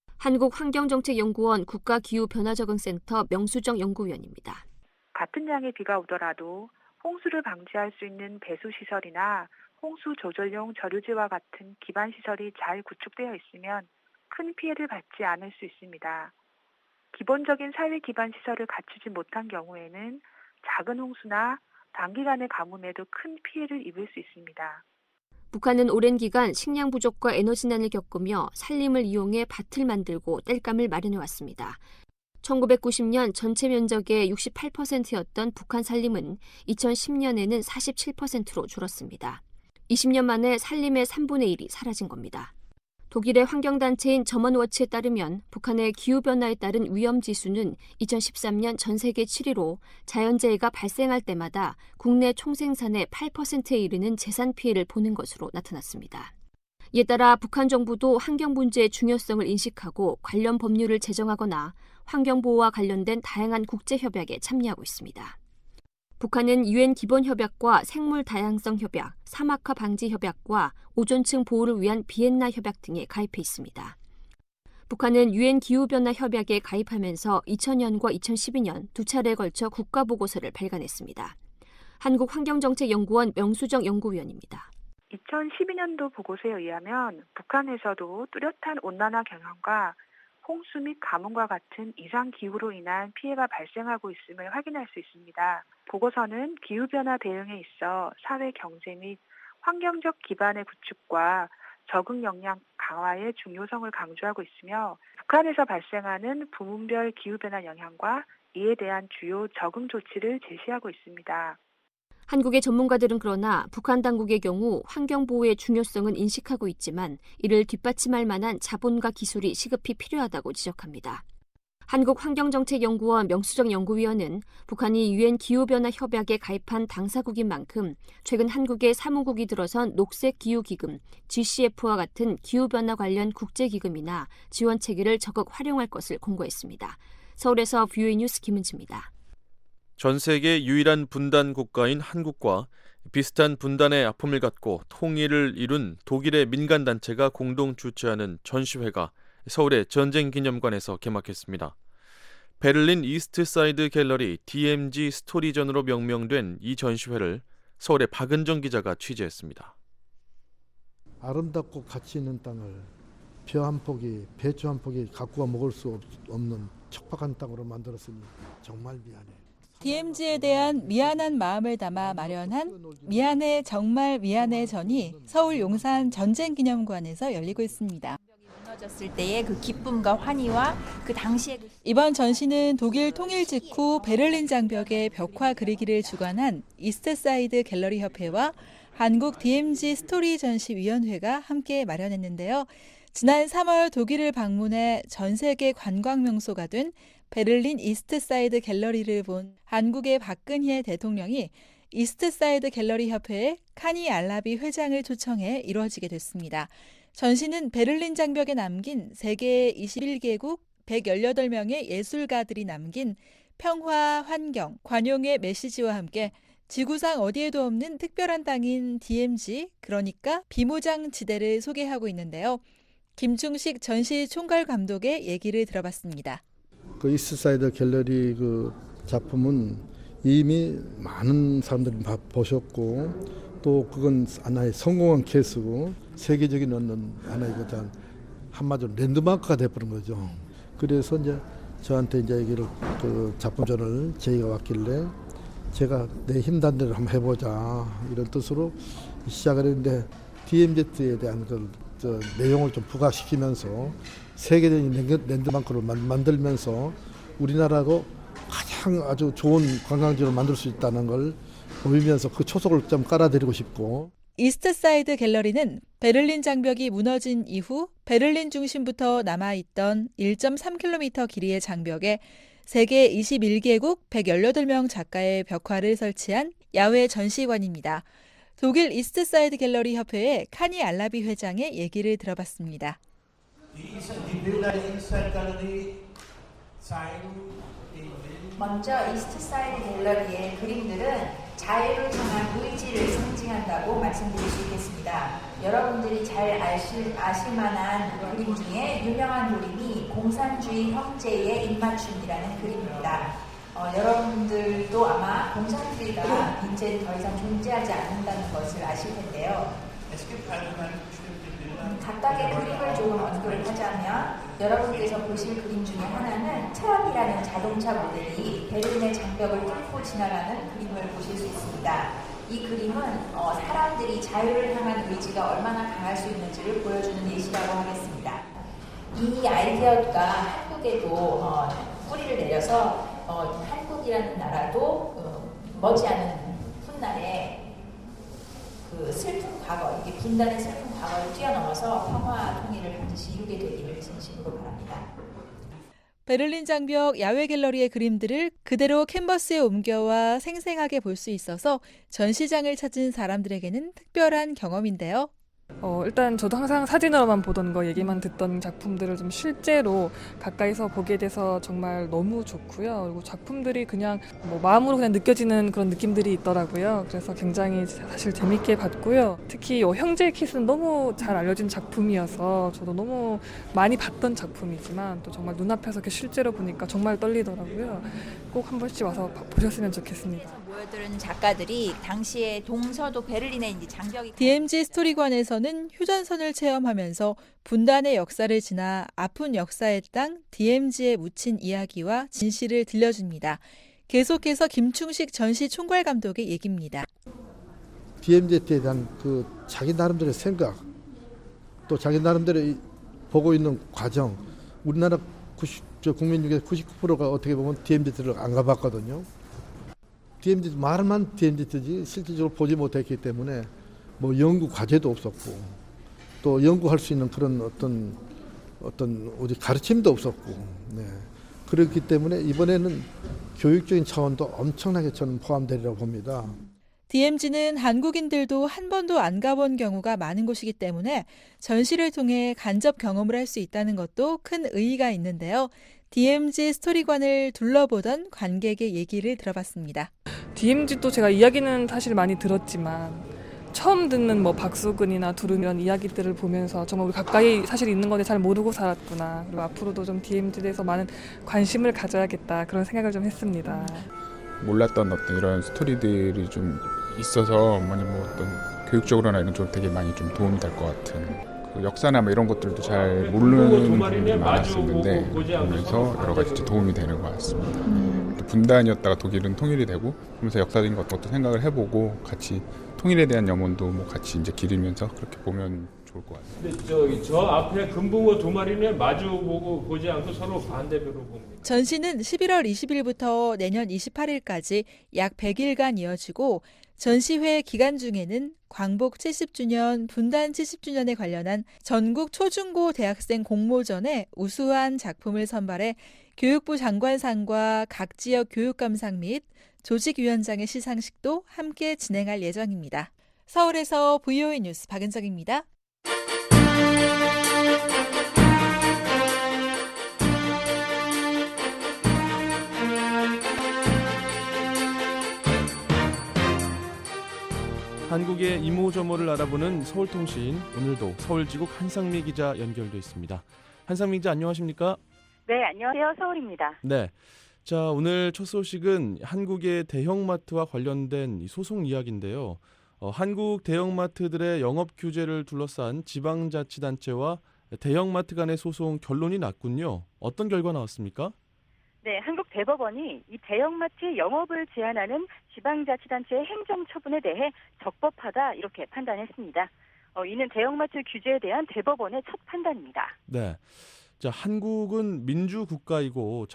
한국환경정책연구원 국가기후변화적응센터 명수정 연구위원입니다. 같은 양의 비가 오더라도 홍수를 방지할 수 있는 배수시설이나 홍수 조절용 저류지와 같은 기반시설이 잘 구축되어 있으면 큰 피해를 받지 않을 수 있습니다. 기본적인 사회 기반 시설을 갖추지 못한 경우에는 작은 홍수나 단기간의 가뭄에도 큰 피해를 입을 수 있습니다. 북한은 오랜 기간 식량 부족과 에너지난을 겪으며 산림을 이용해 밭을 만들고 땔감을 마련해왔습니다. 천구백구십 년 전체 면적의 육십팔 퍼센트였던 북한 산림은 이천십 년에는 사십칠 퍼센트로 줄었습니다. 이십 년 만에 산림의 삼분의 일이 사라진 겁니다. 독일의 환경단체인 저먼워치에 따르면 북한의 기후변화에 따른 위험지수는 이천십삼 년 전 세계 칠 위로 자연재해가 발생할 때마다 국내 총생산의 팔 퍼센트에 이르는 재산 피해를 보는 것으로 나타났습니다. 이에 따라 북한 정부도 환경 문제의 중요성을 인식하고 관련 법률을 제정하거나 환경보호와 관련된 다양한 국제협약에 참여하고 있습니다. 북한은 유엔 기본협약과 생물다양성협약, 사막화 방지협약과 오존층 보호를 위한 비엔나 협약 등에 가입해 있습니다. 북한은 유엔 기후변화 협약에 가입하면서 이천 년과 이천십이 년 두 차례에 걸쳐 국가보고서를 발간했습니다. 한국환경정책연구원 명수정 연구위원입니다. 이천십이 년도 보고서에 의하면 북한에서도 뚜렷한 온난화 경향과 홍수 및 가뭄과 같은 이상기후로 인한 피해가 발생하고 있음을 확인할 수 있습니다. 보고서는 기후변화 대응에 있어 사회 경제 및 환경적 기반의 구축과 적응 역량 강화의 중요성을 강조하고 있으며 북한에서 발생하는 부문별 기후변화 영향과 이에 대한 주요 적응 조치를 제시하고 있습니다. 한국의 전문가들은 그러나 북한 당국의 경우 환경보호의 중요성은 인식하고 있지만 이를 뒷받침할 만한 자본과 기술이 시급히 필요하다고 지적합니다. 한국환경정책연구원 명수정 연구위원은 북한이 유엔 기후변화 협약에 가입한 당사국인 만큼 최근 한국의 사무국이 들어선 녹색기후기금, 지씨에프와 같은 기후변화 관련 국제기금이나 지원체계를 적극 활용할 것을 공고했습니다. 서울에서 뷰이 뉴스 김은지입니다. 전 세계 유일한 분단 국가인 한국과 비슷한 분단의 아픔을 갖고 통일을 이룬 독일의 민간단체가 공동 주최하는 전시회가 서울의 전쟁기념관에서 개막했습니다. 베를린 이스트사이드 갤러리 디엠지 스토리전으로 명명된 이 전시회를 서울의 박은정 기자가 취재했습니다. 아름답고 가치 있는 땅을 벼 한 포기, 배추 한 포기 갖고 먹을 수 없는 척박한 땅으로 만들었으니 정말 미안해. 디엠지에 대한 미안한 마음을 담아 마련한 미안해 정말 미안해 전이 서울 용산 전쟁기념관에서 열리고 있습니다. 무너졌을 때의 그 기쁨과 환희와 그 당시의 그... 이번 전시는 독일 통일 직후 베를린 장벽에 벽화 그리기를 주관한 이스트사이드 갤러리 협회와 한국 디엠지 스토리 전시위원회가 함께 마련했는데요. 지난 삼월 독일을 방문해 전 세계 관광 명소가 된 베를린 이스트사이드 갤러리를 본 한국의 박근혜 대통령이 이스트사이드 갤러리 협회의 카니 알라비 회장을 초청해 이루어지게 됐습니다. 전시는 베를린 장벽에 남긴 세계 이십일 개국 백십팔 명의 예술가들이 남긴 평화, 환경, 관용의 메시지와 함께 지구상 어디에도 없는 특별한 땅인 디엠지, 그러니까 비무장 지대를 소개하고 있는데요. 김충식 전시 총괄 감독의 얘기를 들어봤습니다. 그 이스트사이드 갤러리 그 작품은 이미 많은 사람들이 보셨고 또 그건 하나의 성공한 케이스고 세계적인 어떤 하나의 그 한마디로 랜드마크가 돼버린 거죠. 그래서 이제 저한테 이제 여기를 그 작품전을 제의가 왔길래 제가 내 힘단 대로 한번 해보자 이런 뜻으로 시작을 했는데 디엠지에 대한 그 저 내용을 좀 부각시키면서 세계적인 랜드마크를 만들면서 우리나라고 가장 아주 좋은 관광지로 만들 수 있다는 걸 보이면서 그 초석을 좀 깔아드리고 싶고. 이스트사이드 갤러리는 베를린 장벽이 무너진 이후 베를린 중심부터 남아있던 일 점 삼 킬로미터 길이의 장벽에 세계 이십일 개국 백십팔 명 작가의 벽화를 설치한 야외 전시관입니다. 독일 이스트사이드 갤러리 협회의 카니 알라비 회장의 얘기를 들어봤습니다. 먼저 이스트사이드 갤러리의 그림들은 자유를 향한 의지를 상징한다고 말씀드릴 수 있겠습니다. 여러분들이 잘 아실, 아실 만한 그림 중에 유명한 그림이 공산주의 형제의 입맞춤이라는 그림입니다. 어, 여러분들도 아마 공산주의가 이제 더 이상 존재하지 않는다는 것을 아실 텐데요. 음, 각각의 그림을 조금 언급을 하자면 여러분께서 보실 그림 중에 하나는 트럼이라는 자동차 모델이 베를린의 장벽을 뚫고 지나가는 그림을 보실 수 있습니다. 이 그림은 어, 사람들이 자유를 향한 의지가 얼마나 강할 수 있는지를 보여주는 예시라고 하겠습니다. 이 아이디어가 한국에도 어, 뿌리를 내려서 어, 한국이라는 나라도 어, 머지않은 훗날에 그 슬픈 과거, 이게 분단의 슬픈 과거 과거를 뛰어넘어서 평화 통일을 반드시 이루게 되기를 진심으로 바랍니다. 베를린 장벽 야외 갤러리의 그림들을 그대로 캔버스에 옮겨와 생생하게 볼 수 있어서 전시장을 찾은 사람들에게는 특별한 경험인데요. 어, 일단 저도 항상 사진으로만 보던 거, 얘기만 듣던 작품들을 좀 실제로 가까이서 보게 돼서 정말 너무 좋고요. 그리고 작품들이 그냥 뭐 마음으로 그냥 느껴지는 그런 느낌들이 있더라고요. 그래서 굉장히 사실 재밌게 봤고요. 특히 요 형제의 키스는 너무 잘 알려진 작품이어서 저도 너무 많이 봤던 작품이지만 또 정말 눈앞에서 이렇게 실제로 보니까 정말 떨리더라고요. 꼭 한 번씩 와서 보셨으면 좋겠습니다. 모여들은 작가들이 당시에 동서도 베를린의 이제 장벽이 디엠지 스토리관에서는 휴전선을 체험하면서 분단의 역사를 지나 아픈 역사의 땅 디엠지에 묻힌 이야기와 진실을 들려줍니다. 계속해서 김충식 전시 총괄 감독의 얘기입니다. 디엠지에 대한 그 자기 나름대로의 생각, 또 자기 나름대로 보고 있는 과정, 우리나라 구십, 저 국민 중에 구십구 퍼센트가 어떻게 보면 디엠지를 안 가봤거든요. 디엠지 말만 디엠지 뜨지 실질적으로 보지 못했기 때문에 뭐 연구 과제도 없었고 또 연구할 수 있는 그런 어떤 어떤 우리 가르침도 없었고, 네. 그렇기 때문에 이번에는 교육적인 차원도 엄청나게 저는 포함되리라고 봅니다. 디엠지는 한국인들도 한 번도 안 가본 경우가 많은 곳이기 때문에 전시를 통해 간접 경험을 할 수 있다는 것도 큰 의의가 있는데요. 디엠지 스토리관을 둘러보던 관객의 얘기를 들어봤습니다. 디엠지도 제가 이야기는 사실 많이 들었지만 처음 듣는 뭐 박수근이나 두름 이런 이야기들을 보면서 정말 우리 가까이 사실 있는 건데 잘 모르고 살았구나. 그리고 앞으로도 좀 디엠지에 대해서 많은 관심을 가져야겠다, 그런 생각을 좀 했습니다. 몰랐던 어떤 이런 스토리들이 좀 있어서 많이 뭐 어떤 교육적으로나 이런 쪽 되게 많이 좀 도움이 될 것 같은, 그 역사나 뭐 이런 것들도 잘 모르는 분들이 많았었는데 보면서 여러 가지 도움이 되는 것 같습니다. 음. 분단이었다가 독일은 통일이 되고 그러면서 역사적인 것도 생각을 해보고 같이 통일에 대한 염원도 뭐 같이 이제 기리면서 그렇게 보면 좋을 것 같아요. 근데 저기 저 앞에 금붕어 두 마리는 마주 보고 보지 않고 서로 반대표로 봅니다. 전시는 십일월 이십일부터 내년 이십팔일까지 약 백 일간 이어지고 전시회 기간 중에는 광복 칠십 주년, 분단 칠십 주년에 관련한 전국 초중고 대학생 공모전에 우수한 작품을 선발해 교육부 장관상과 각 지역 교육감상 및 조직위원장의 시상식도 함께 진행할 예정입니다. 서울에서 브이오에이 뉴스 박은정입니다. 한국의 이모저모를 알아보는 서울통신, 오늘도 서울지국 한상미 기자 연결돼 있습니다. 한상미 기자, 안녕하십니까? 네, 안녕하세요. 서울입니다. 네, 자 오늘 첫 소식은 한국의 대형마트와 관련된 이 소송 이야기인데요. 어, 한국 대형마트들의 영업 규제를 둘러싼 지방자치단체와 대형마트 간의 소송 결론이 났군요. 어떤 결과 나왔습니까? 네, 한국 대법원이 이 대형마트의 영업을 제한하는 지방자치단체의 행정처분에 대해 적법하다 이렇게 판단했습니다. 어, 이는 대형마트 규제에 대한 대법원의 첫 판단입니다. 네, 자 한국은 민주국가이고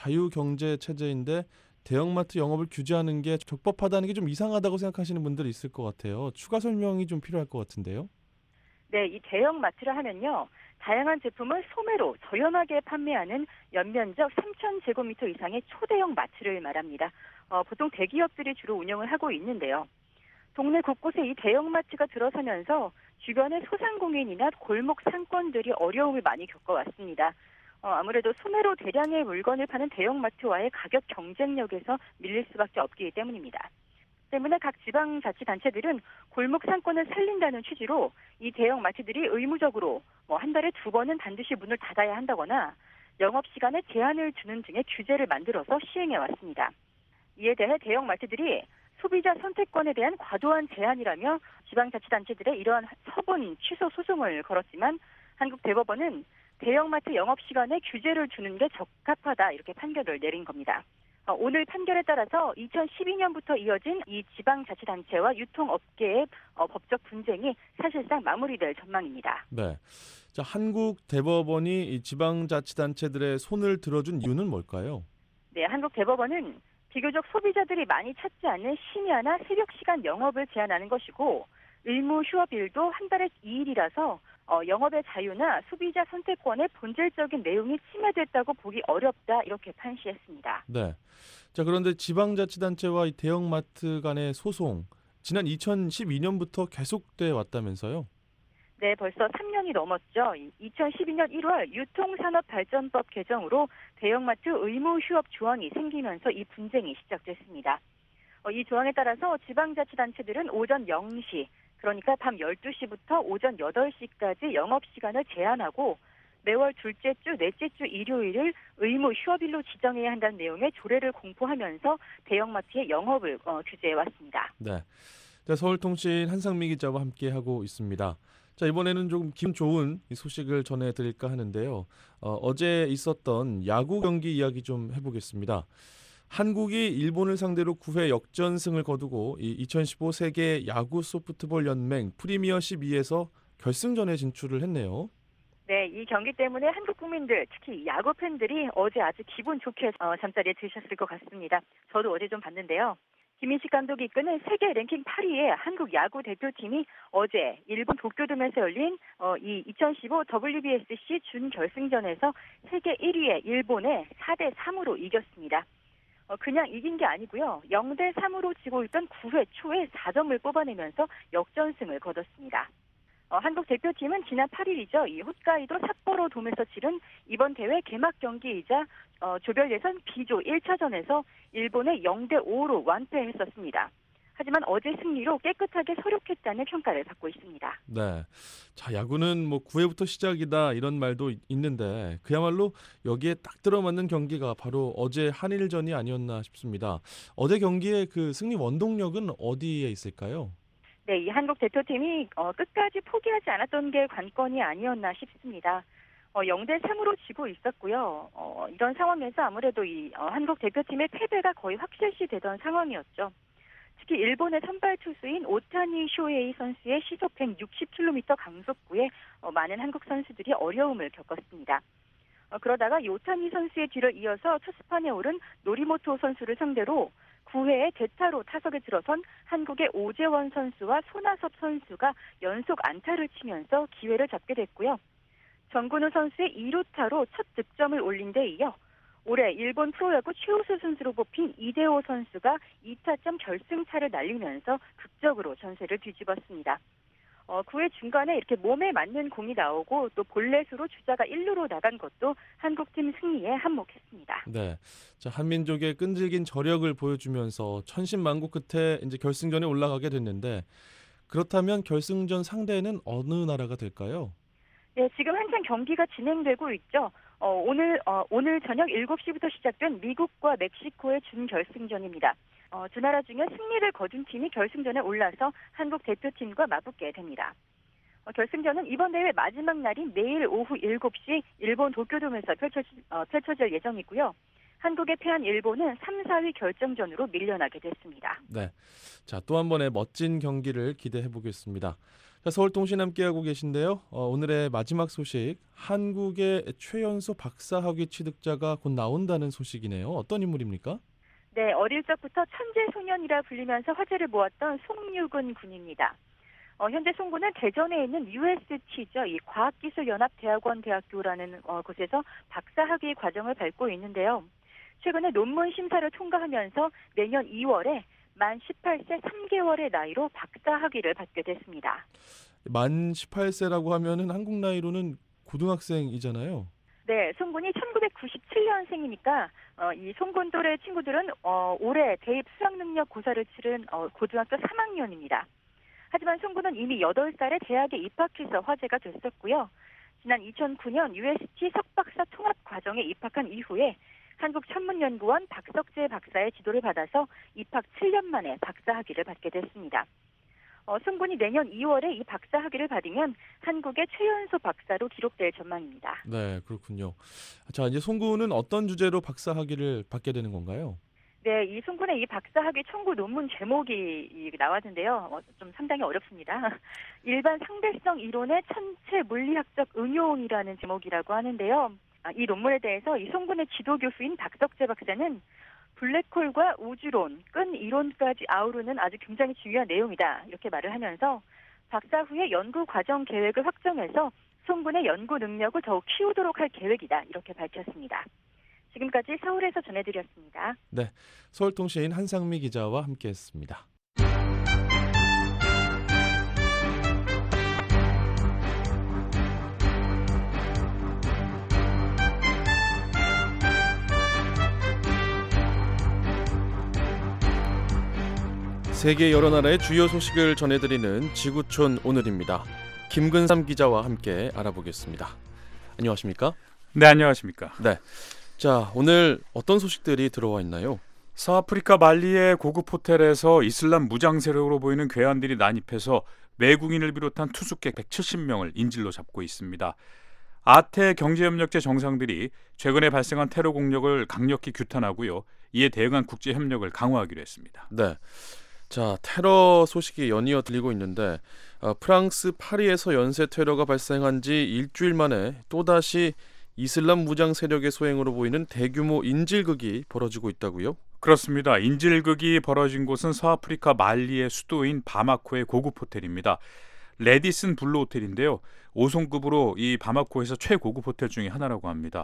자유경제체제인데 대형마트 영업을 규제하는 게 적법하다는 게 좀 이상하다고 생각하시는 분들이 있을 것 같아요. 추가 설명이 좀 필요할 것 같은데요. 네, 이 대형마트라 하면요, 다양한 제품을 소매로 저렴하게 판매하는 연면적 삼천 제곱미터 이상의 초대형 마트를 말합니다. 어, 보통 대기업들이 주로 운영을 하고 있는데요. 동네 곳곳에 이 대형마트가 들어서면서 주변의 소상공인이나 골목 상권들이 어려움을 많이 겪어왔습니다. 어, 아무래도 소매로 대량의 물건을 파는 대형마트와의 가격 경쟁력에서 밀릴 수밖에 없기 때문입니다. 때문에 각 지방자치단체들은 골목 상권을 살린다는 취지로 이 대형마트들이 의무적으로 뭐 한 달에 두 번은 반드시 문을 닫아야 한다거나 영업시간에 제한을 주는 등의 규제를 만들어서 시행해 왔습니다. 이에 대해 대형마트들이 소비자 선택권에 대한 과도한 제한이라며 지방자치단체들의 이러한 처분 취소 소송을 걸었지만 한국 대법원은 대형마트 영업시간에 규제를 주는 게 적합하다 이렇게 판결을 내린 겁니다. 오늘 판결에 따라서 이천십이 년부터 이어진 이 지방자치단체와 유통업계의 법적 분쟁이 사실상 마무리될 전망입니다. 네, 자 한국 대법원이 이 지방자치단체들의 손을 들어준 이유는 뭘까요? 네, 한국 대법원은 비교적 소비자들이 많이 찾지 않는 심야나 새벽 시간 영업을 제한하는 것이고 의무 휴업일도 한 달에 이 일이라서 어, 영업의 자유나 소비자 선택권의 본질적인 내용이 침해됐다고 보기 어렵다 이렇게 판시했습니다. 네. 자, 그런데 지방자치단체와 이 대형마트 간의 소송 지난 이천십이 년부터 계속돼 왔다면서요? 네, 벌써 삼 년이 넘었죠. 이천십이 년 일월 유통산업발전법 개정으로 대형마트 의무 휴업 조항이 생기면서 이 분쟁이 시작됐습니다. 어, 이 조항에 따라서 지방자치단체들은 오전 영 시, 그러니까 밤 열두 시부터 오전 여덟 시까지 영업시간을 제한하고 매월 둘째 주, 넷째 주 일요일을 의무 휴업일로 지정해야 한다는 내용의 조례를 공포하면서 대형마트의 영업을 어, 규제해왔습니다. 네. 자, 서울통신 한상미 기자와 함께하고 있습니다. 자, 이번에는 좀 기분 좋은 이 소식을 전해드릴까 하는데요. 어, 어제 있었던 야구 경기 이야기 좀 해보겠습니다. 한국이 일본을 상대로 구 회 역전승을 거두고 이 이천십오 세계 야구 소프트볼 연맹 프리미어 십이에서 결승전에 진출을 했네요. 네, 이 경기 때문에 한국 국민들, 특히 야구 팬들이 어제 아주 기분 좋게 어, 잠자리에 드셨을 것 같습니다. 저도 어제 좀 봤는데요. 김인식 감독이 이끄는 세계 랭킹 팔 위의 한국 야구 대표팀이 어제 일본 도쿄돔에서 열린 어, 이 이천십오 더블유비에스씨 준결승전에서 세계 일 위의 일본에 사 대 삼으로 이겼습니다. 어, 그냥 이긴 게 아니고요. 영 대 삼으로 지고 있던 구 회 초에 사 점을 뽑아내면서 역전승을 거뒀습니다. 어, 한국 대표팀은 지난 팔 일이죠. 이 홋카이도 삿포로 돔에서 치른 이번 대회 개막 경기이자 어, 조별 예선 B조 일 차전에서 일본에 영 대 오로 완패했었습니다. 하지만 어제 승리로 깨끗하게 서력했다는 평가를 받고 있습니다. 네. 자, 야구는 뭐 구 회부터 시작이다 이런 말도 있는데 그야말로 여기에 딱 들어맞는 경기가 바로 어제 한일전이 아니었나 싶습니다. 어제 경기의 그 승리 원동력은 어디에 있을까요? 네, 이 한국 대표팀이 어, 끝까지 포기하지 않았던 게 관건이 아니었나 싶습니다. 어, 영 대 삼으로 지고 있었고요. 어, 이런 상황에서 아무래도 이 어, 한국 대표팀의 패배가 거의 확실시되던 상황이었죠. 특히 일본의 선발 투수인 오타니 쇼헤이 선수의 시속 백육십 킬로미터 강속구에 어, 많은 한국 선수들이 어려움을 겪었습니다. 어, 그러다가 이 오타니 선수의 뒤를 이어서 투수판에 오른 노리모토 선수를 상대로 구 회에 대타로 타석에 들어선 한국의 오재원 선수와 손아섭 선수가 연속 안타를 치면서 기회를 잡게 됐고요. 정근우 선수의 이 루타로 첫 득점을 올린 데 이어 올해 일본 프로야구 최우수 선수로 뽑힌 이대호 선수가 이 타점 결승타를 날리면서 극적으로 전세를 뒤집었습니다. 어, 구 회 중간에 이렇게 몸에 맞는 공이 나오고 또 볼넷으로 주자가 일 루로 나간 것도 한국팀 승리에 한몫했습니다. 네, 자, 한민족의 끈질긴 저력을 보여주면서 천신만고 끝에 이제 결승전에 올라가게 됐는데 그렇다면 결승전 상대는 어느 나라가 될까요? 네, 지금 한창 경기가 진행되고 있죠. 어, 오늘 어, 오늘 저녁 일곱 시부터 시작된 미국과 멕시코의 준결승전입니다. 어, 두 나라 중에 승리를 거둔 팀이 결승전에 올라서 한국 대표팀과 맞붙게 됩니다. 어, 결승전은 이번 대회 마지막 날인 내일 오후 일곱 시 일본 도쿄돔에서 펼쳐, 어, 펼쳐질 예정이고요. 한국에 패한 일본은 삼, 사 위 결정전으로 밀려나게 됐습니다. 네, 자, 또 한 번의 멋진 경기를 기대해 보겠습니다. 자, 서울통신 함께하고 계신데요. 어, 오늘의 마지막 소식, 한국의 최연소 박사학위 취득자가 곧 나온다는 소식이네요. 어떤 인물입니까? 네, 어릴 적부터 천재 소년이라 불리면서 화제를 모았던 송유근 군입니다. 어, 현재 송군은 대전에 있는 유에스티죠. 이 과학기술연합대학원 대학교라는 어, 곳에서 박사학위 과정을 밟고 있는데요. 최근에 논문 심사를 통과하면서 내년 이월에 만 십팔 세 삼 개월의 나이로 박사학위를 받게 됐습니다. 만 십팔 세라고 하면은 한국 나이로는 고등학생이잖아요. 네, 송군이 천구백구십칠 년생이니까 어, 이 송군 또래 친구들은 어, 올해 대입 수학능력 고사를 치른 어, 고등학교 삼 학년입니다. 하지만 송군은 이미 여덟 살에 대학에 입학해서 화제가 됐었고요. 지난 이천구 년 유에스티 석박사 통합 과정에 입학한 이후에 한국천문연구원 박석재 박사의 지도를 받아서 입학 칠 년 만에 박사학위를 받게 됐습니다. 어, 송군이 내년 이월에 이 박사학위를 받으면 한국의 최연소 박사로 기록될 전망입니다. 네, 그렇군요. 자, 이제 송군은 어떤 주제로 박사학위를 받게 되는 건가요? 네, 이 송군의 이 박사학위 청구 논문 제목이 나왔는데요. 어, 좀 상당히 어렵습니다. 일반 상대성 이론의 천체 물리학적 응용이라는 제목이라고 하는데요. 아, 이 논문에 대해서 이 송군의 지도 교수인 박석재 박사는 블랙홀과 우주론, 끈 이론까지 아우르는 아주 굉장히 중요한 내용이다. 이렇게 말을 하면서 박사 후에 연구 과정 계획을 확정해서 송군의 연구 능력을 더욱 키우도록 할 계획이다. 이렇게 밝혔습니다. 지금까지 서울에서 전해드렸습니다. 네, 서울통신 한상미 기자와 함께했습니다. 세계 여러 나라의 주요 소식을 전해드리는 지구촌 오늘입니다. 김근삼 기자와 함께 알아보겠습니다. 안녕하십니까? 네, 안녕하십니까? 네. 자, 오늘 어떤 소식들이 들어와 있나요? 서아프리카 말리의 고급 호텔에서 이슬람 무장 세력으로 보이는 괴한들이 난입해서 외국인을 비롯한 투숙객 백칠십 명을 인질로 잡고 있습니다. 아태 경제협력체 정상들이 최근에 발생한 테러 공격을 강력히 규탄하고요. 이에 대응한 국제 협력을 강화하기로 했습니다. 네. 자, 테러 소식이 연이어 들리고 있는데 어, 프랑스 파리에서 연쇄 테러가 발생한 지 일주일 만에 또다시 이슬람 무장 세력의 소행으로 보이는 대규모 인질극이 벌어지고 있다고요? 그렇습니다. 인질극이 벌어진 곳은 서아프리카 말리의 수도인 바마코의 고급 호텔입니다. 레디슨 블루 호텔인데요. 오 성급으로 이 바마코에서 최고급 호텔 중에 하나라고 합니다.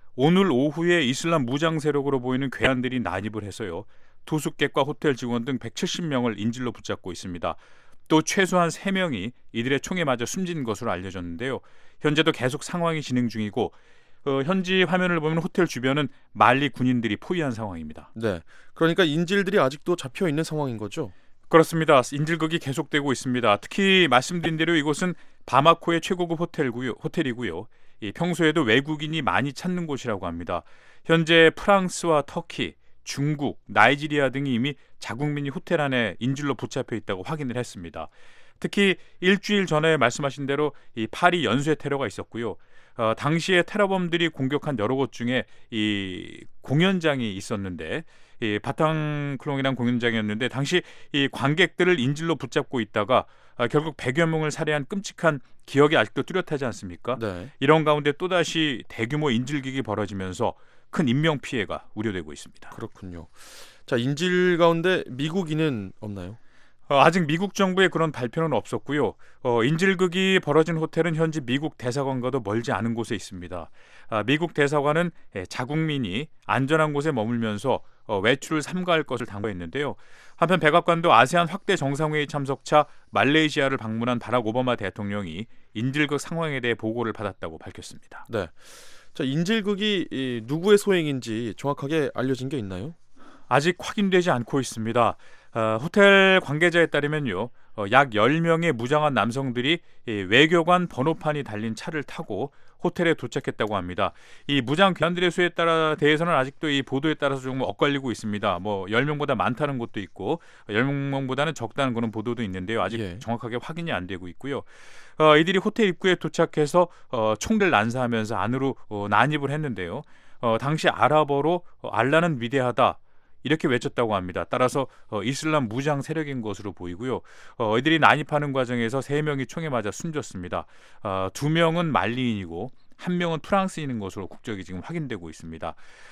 오늘 오후에 이슬람 무장 세력으로 보이는 괴한들이 난입을 해서요. 투숙객과 호텔 직원 등 백칠십 명을 인질로 붙잡고 있습니다. 또 최소한 세 명이 이들의 총에 맞아 숨진 것으로 알려졌는데요. 현재도 계속 상황이 진행 중이고 어, 현지 화면을 보면 호텔 주변은 말리 군인들이 포위한 상황입니다. 네, 그러니까 인질들이 아직도 잡혀 있는 상황인 거죠? 그렇습니다. 인질극이 계속되고 있습니다. 특히 말씀드린 대로 이곳은 바마코의 최고급 호텔고요, 호텔이고요. 이 평소에도 외국인이 많이 찾는 곳이라고 합니다. 현재 프랑스와 터키, 중국, 나이지리아 등이 이미 자국민이 호텔 안에 인질로 붙잡혀 있다고 확인을 했습니다. 특히 일주일 전에 말씀하신 대로 이 파리 연쇄 테러가 있었고요. 어, 당시에 테러범들이 공격한 여러 곳 중에 이 공연장이 있었는데 이 바탕클롱이라는 공연장이었는데 당시 이 관객들을 인질로 붙잡고 있다가 아, 결국 백여 명을 살해한 끔찍한 기억이 아직도 뚜렷하지 않습니까? 네. 이런 가운데 또다시 대규모 인질극이 벌어지면서 큰 인명 피해가 우려되고 있습니다. 그렇군요. 자, 인질 가운데 미국인은 없나요? 어, 아직 미국 정부의 그런 발표는 없었고요. 어, 인질극이 벌어진 호텔은 현지 미국 대사관과도 멀지 않은 곳에 있습니다. 아, 미국 대사관은 예, 자국민이 안전한 곳에 머물면서 어, 외출을 삼가할 것을 당부했는데요. 한편 백악관도 아세안 확대 정상회의 참석차 말레이시아를 방문한 바락 오바마 대통령이 인질극 상황에 대해 보고를 받았다고 밝혔습니다. 네. 자, 인질극이 이, 누구의 소행인지 정확하게 알려진 게 있나요? 아직 확인되지 않고 있습니다. 어, 호텔 관계자에 따르면요, 어, 약 열 명의 무장한 남성들이 이 외교관 번호판이 달린 차를 타고 호텔에 도착했다고 합니다. 이 무장 괴한들의 수에 따라 대해서는 아직도 이 보도에 따라서 조금 엇갈리고 있습니다. 뭐 열 명보다 많다는 것도 있고 열 명보다는 적다는 그런 보도도 있는데요. 아직 예. 정확하게 확인이 안 되고 있고요. 어, 이들이 호텔 입구에 도착해서 어, 총들 난사하면서 안으로 어, 난입을 했는데요. 어, 당시 아랍어로 어, 알라는 위대하다 이렇게 외쳤다고 합니다. 따라서 어, 이슬람 무장 세력인 것으로 보이고요. 어, 이들이 난입하는 과정에서 세 명이 총에 맞아 숨졌습니다. 어, 두 명은 말리인이고 한 명은 프랑스인인 것으로 국적이 지금 확인되고 있습니다.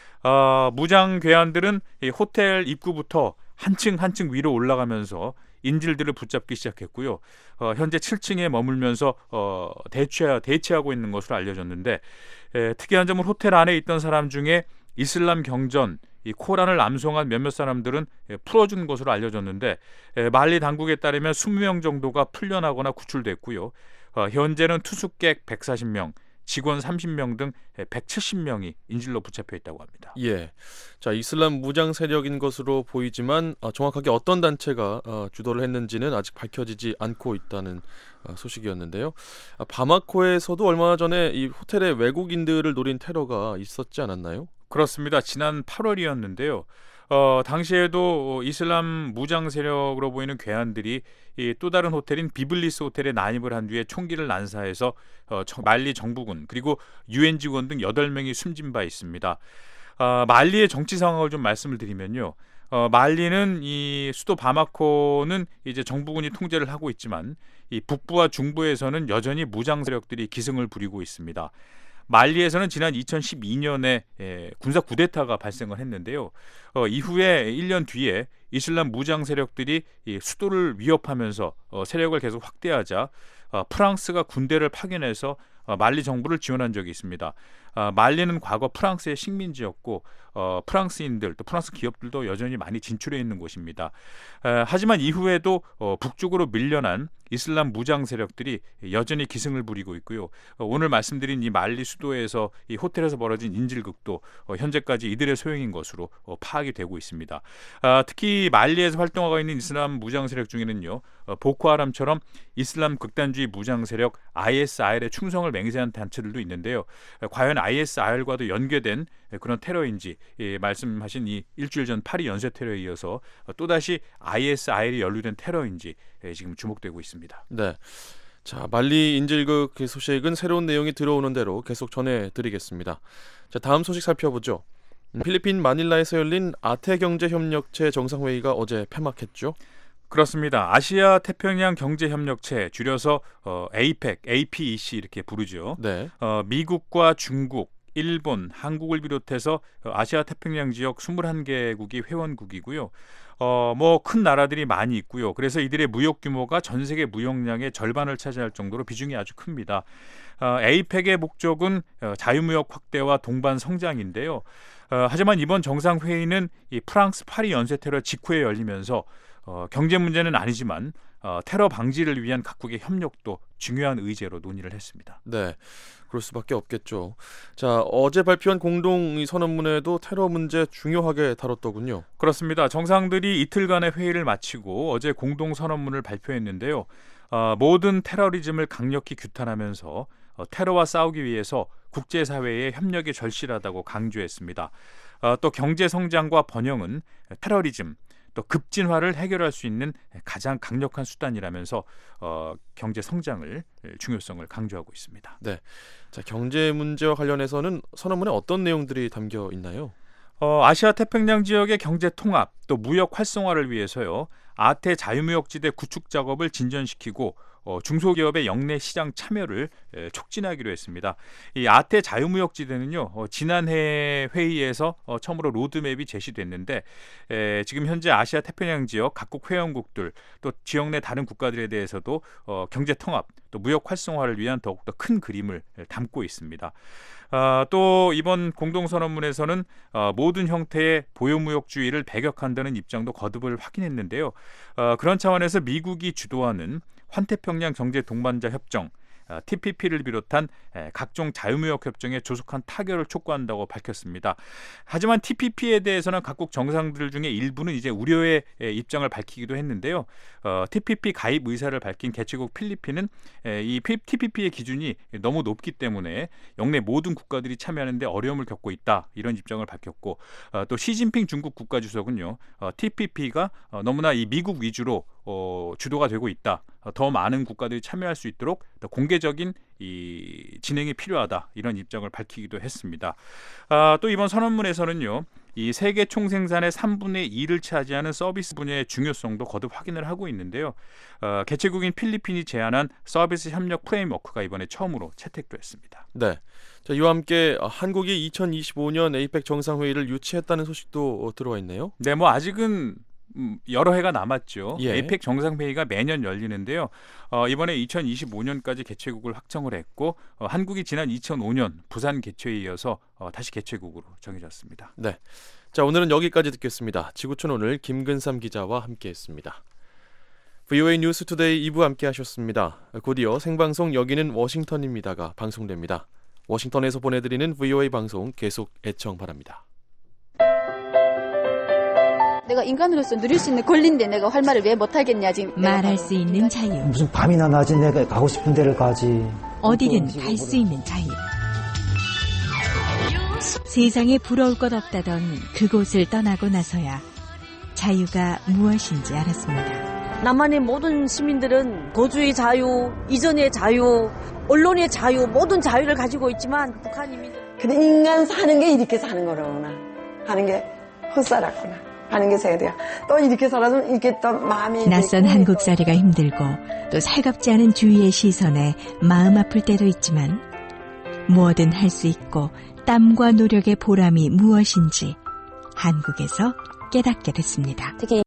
어, 무장 괴한들은 이 호텔 입구부터 한층 한층 위로 올라가면서 인질들을 붙잡기 시작했고요. 어, 현재 칠 층에 머물면서 어, 대체, 대치하고 있는 것으로 알려졌는데 에, 특이한 점은 호텔 안에 있던 사람 중에 이슬람 경전, 이 코란을 암송한 몇몇 사람들은 풀어준 것으로 알려졌는데 말리 당국에 따르면 이십 명 정도가 풀려나거나 구출됐고요. 어, 현재는 투숙객 백사십 명, 직원 삼십 명 등 백칠십 명이 인질로 붙잡혀 있다고 합니다. 예, 자, 이슬람 무장 세력인 것으로 보이지만 어, 정확하게 어떤 단체가 어, 주도를 했는지는 아직 밝혀지지 않고 있다는 어, 소식이었는데요. 아, 바마코에서도 얼마 전에 이 호텔에 외국인들을 노린 테러가 있었지 않았나요? 그렇습니다. 지난 팔월이었는데요. 어, 당시에도 이슬람 무장 세력으로 보이는 괴한들이 이 또 다른 호텔인 비블리스 호텔에 난입을 한 뒤에 총기를 난사해서 어, 말리 정부군 그리고 유엔 직원 등 여덟 명이 숨진 바 있습니다. 어, 말리의 정치 상황을 좀 말씀을 드리면요. 어, 말리는 이 수도 바마코는 이제 정부군이 통제를 하고 있지만 이 북부와 중부에서는 여전히 무장 세력들이 기승을 부리고 있습니다. 말리에서는 지난 이천십이 년에 예, 군사 쿠데타가 발생을 했는데요. 어, 이후에 일 년 뒤에 이슬람 무장 세력들이 이 수도를 위협하면서 어, 세력을 계속 확대하자 어, 프랑스가 군대를 파견해서 어, 말리 정부를 지원한 적이 있습니다. 어, 말리는 과거 프랑스의 식민지였고 어, 프랑스인들 또 프랑스 기업들도 여전히 많이 진출해 있는 곳입니다. 에, 하지만 이후에도 어, 북쪽으로 밀려난 이슬람 무장 세력들이 여전히 기승을 부리고 있고요. 어, 오늘 말씀드린 이 말리 수도에서 이 호텔에서 벌어진 인질극도 어, 현재까지 이들의 소행인 것으로 어, 파악이 되고 있습니다. 아, 특히 말리에서 활동하고 있는 이슬람 무장 세력 중에는요, 어, 보코하람처럼 이슬람 극단주의 무장 세력 아이에스아이엘에 충성을 맹세한 단체들도 있는데요. 어, 과연 아이에스아이엘과도 연계된 그런 테러인지 예, 말씀하신 이 일주일 전 파리 연쇄 테러에 이어서 또다시 아이에스아이엘이 연루된 테러인지 예, 지금 주목되고 있습니다. 네. 자, 말리 인질극 소식은 새로운 내용이 들어오는 대로 계속 전해드리겠습니다. 자, 다음 소식 살펴보죠. 필리핀 마닐라에서 열린 아태경제협력체 정상회의가 어제 폐막했죠. 그렇습니다. 아시아 태평양 경제협력체 줄여서 어, 에이펙, 에이피이씨 이렇게 부르죠. 네. 어, 미국과 중국, 일본, 한국을 비롯해서 아시아 태평양 지역 이십일 개국이 회원국이고요. 어, 뭐 큰 나라들이 많이 있고요. 그래서 이들의 무역 규모가 전 세계 무역량의 절반을 차지할 정도로 비중이 아주 큽니다. 어, 에이펙의 목적은 어, 자유무역 확대와 동반 성장인데요. 어, 하지만 이번 정상회의는 이 프랑스 파리 연쇄 테러 직후에 열리면서 어, 경제 문제는 아니지만 어, 테러 방지를 위한 각국의 협력도 중요한 의제로 논의를 했습니다. 네, 그럴 수밖에 없겠죠. 자, 어제 발표한 공동 선언문에도 테러 문제 중요하게 다뤘더군요. 그렇습니다. 정상들이 이틀간의 회의를 마치고 어제 공동 선언문을 발표했는데요. 어, 모든 테러리즘을 강력히 규탄하면서 어, 테러와 싸우기 위해서 국제사회의 협력이 절실하다고 강조했습니다. 어, 또 경제 성장과 번영은 테러리즘, 또 급진화를 해결할 수 있는 가장 강력한 수단이라면서 어, 경제 성장을 중요성을 강조하고 있습니다. 네, 자, 경제 문제와 관련해서는 선언문에 어떤 내용들이 담겨 있나요? 어, 아시아 태평양 지역의 경제 통합 또 무역 활성화를 위해서요, 아태 자유무역지대 구축 작업을 진전시키고 어, 중소기업의 영내 시장 참여를 에, 촉진하기로 했습니다. 이 아태 자유무역지대는요, 어, 지난해 회의에서 어, 처음으로 로드맵이 제시됐는데 에, 지금 현재 아시아 태평양 지역 각국 회원국들 또 지역 내 다른 국가들에 대해서도 어, 경제 통합 또 무역 활성화를 위한 더욱더 큰 그림을 담고 있습니다. 어, 또 이번 공동선언문에서는 어, 모든 형태의 보호무역주의를 배격한다는 입장도 거듭을 확인했는데요. 어, 그런 차원에서 미국이 주도하는 환태평양 경제 동반자 협정 티피피를 비롯한 각종 자유무역 협정에 조속한 타결을 촉구한다고 밝혔습니다. 하지만 티피피에 대해서는 각국 정상들 중에 일부는 이제 우려의 입장을 밝히기도 했는데요. 어, 티피피 가입 의사를 밝힌 개최국 필리핀은 이 티피피의 기준이 너무 높기 때문에 영내 모든 국가들이 참여하는 데 어려움을 겪고 있다, 이런 입장을 밝혔고, 어, 또 시진핑 중국 국가주석은요, 어, 티피피가 어, 너무나 이 미국 위주로 어, 주도가 되고 있다, 더 많은 국가들이 참여할 수 있도록 더 공개적인 이 진행이 필요하다, 이런 입장을 밝히기도 했습니다. 아, 또 이번 선언문에서는요, 이 세계 총생산의 삼분의 이를 차지하는 서비스 분야의 중요성도 거듭 확인을 하고 있는데요. 어, 개최국인 필리핀이 제안한 서비스 협력 프레임워크가 이번에 처음으로 채택도 했습니다. 네, 자, 이와 함께 한국이 이천이십오 년 에이펙 정상회의를 유치했다는 소식도 들어와 있네요. 네, 뭐 아직은 여러 해가 남았죠. 예. 에이펙 정상회의가 매년 열리는데요. 어, 이번에 이천이십오 년까지 개최국을 확정을 했고, 어, 한국이 지난 이천오 년 부산 개최에 이어서 어, 다시 개최국으로 정해졌습니다. 네, 자, 오늘은 여기까지 듣겠습니다. 지구촌 오늘 김근삼 기자와 함께했습니다. 브이오에이 뉴스 투데이 이 부 함께하셨습니다. 곧이어 생방송 여기는 워싱턴입니다가 방송됩니다. 워싱턴에서 보내드리는 브이오에이 방송 계속 애청 바랍니다. 내가 인간으로서 누릴 수 있는 권리인데 내가 할 말을 왜 못하겠냐 지금. 말할 수 있는 자유. 무슨 밤이나 낮에 내가 가고 싶은 데를 가지. 어디든 갈 수 있는 자유. 세상에 부러울 것 없다던 그곳을 떠나고 나서야 자유가 무엇인지 알았습니다. 남한의 모든 시민들은 거주의 자유, 이전의 자유, 언론의 자유, 모든 자유를 가지고 있지만 북한 이민들. 근데 인간 사는 게 이렇게 사는 거로구나 하는 게 헛살았구나 하는 게 생각돼요. 또 이렇게 살아서 이렇게 또 마음이 낯선 한국살이가 힘들고 또 살갑지 않은 주위의 시선에 마음 아플 때도 있지만 뭐든 할 수 있고 땀과 노력의 보람이 무엇인지 한국에서 깨닫게 됐습니다. 특히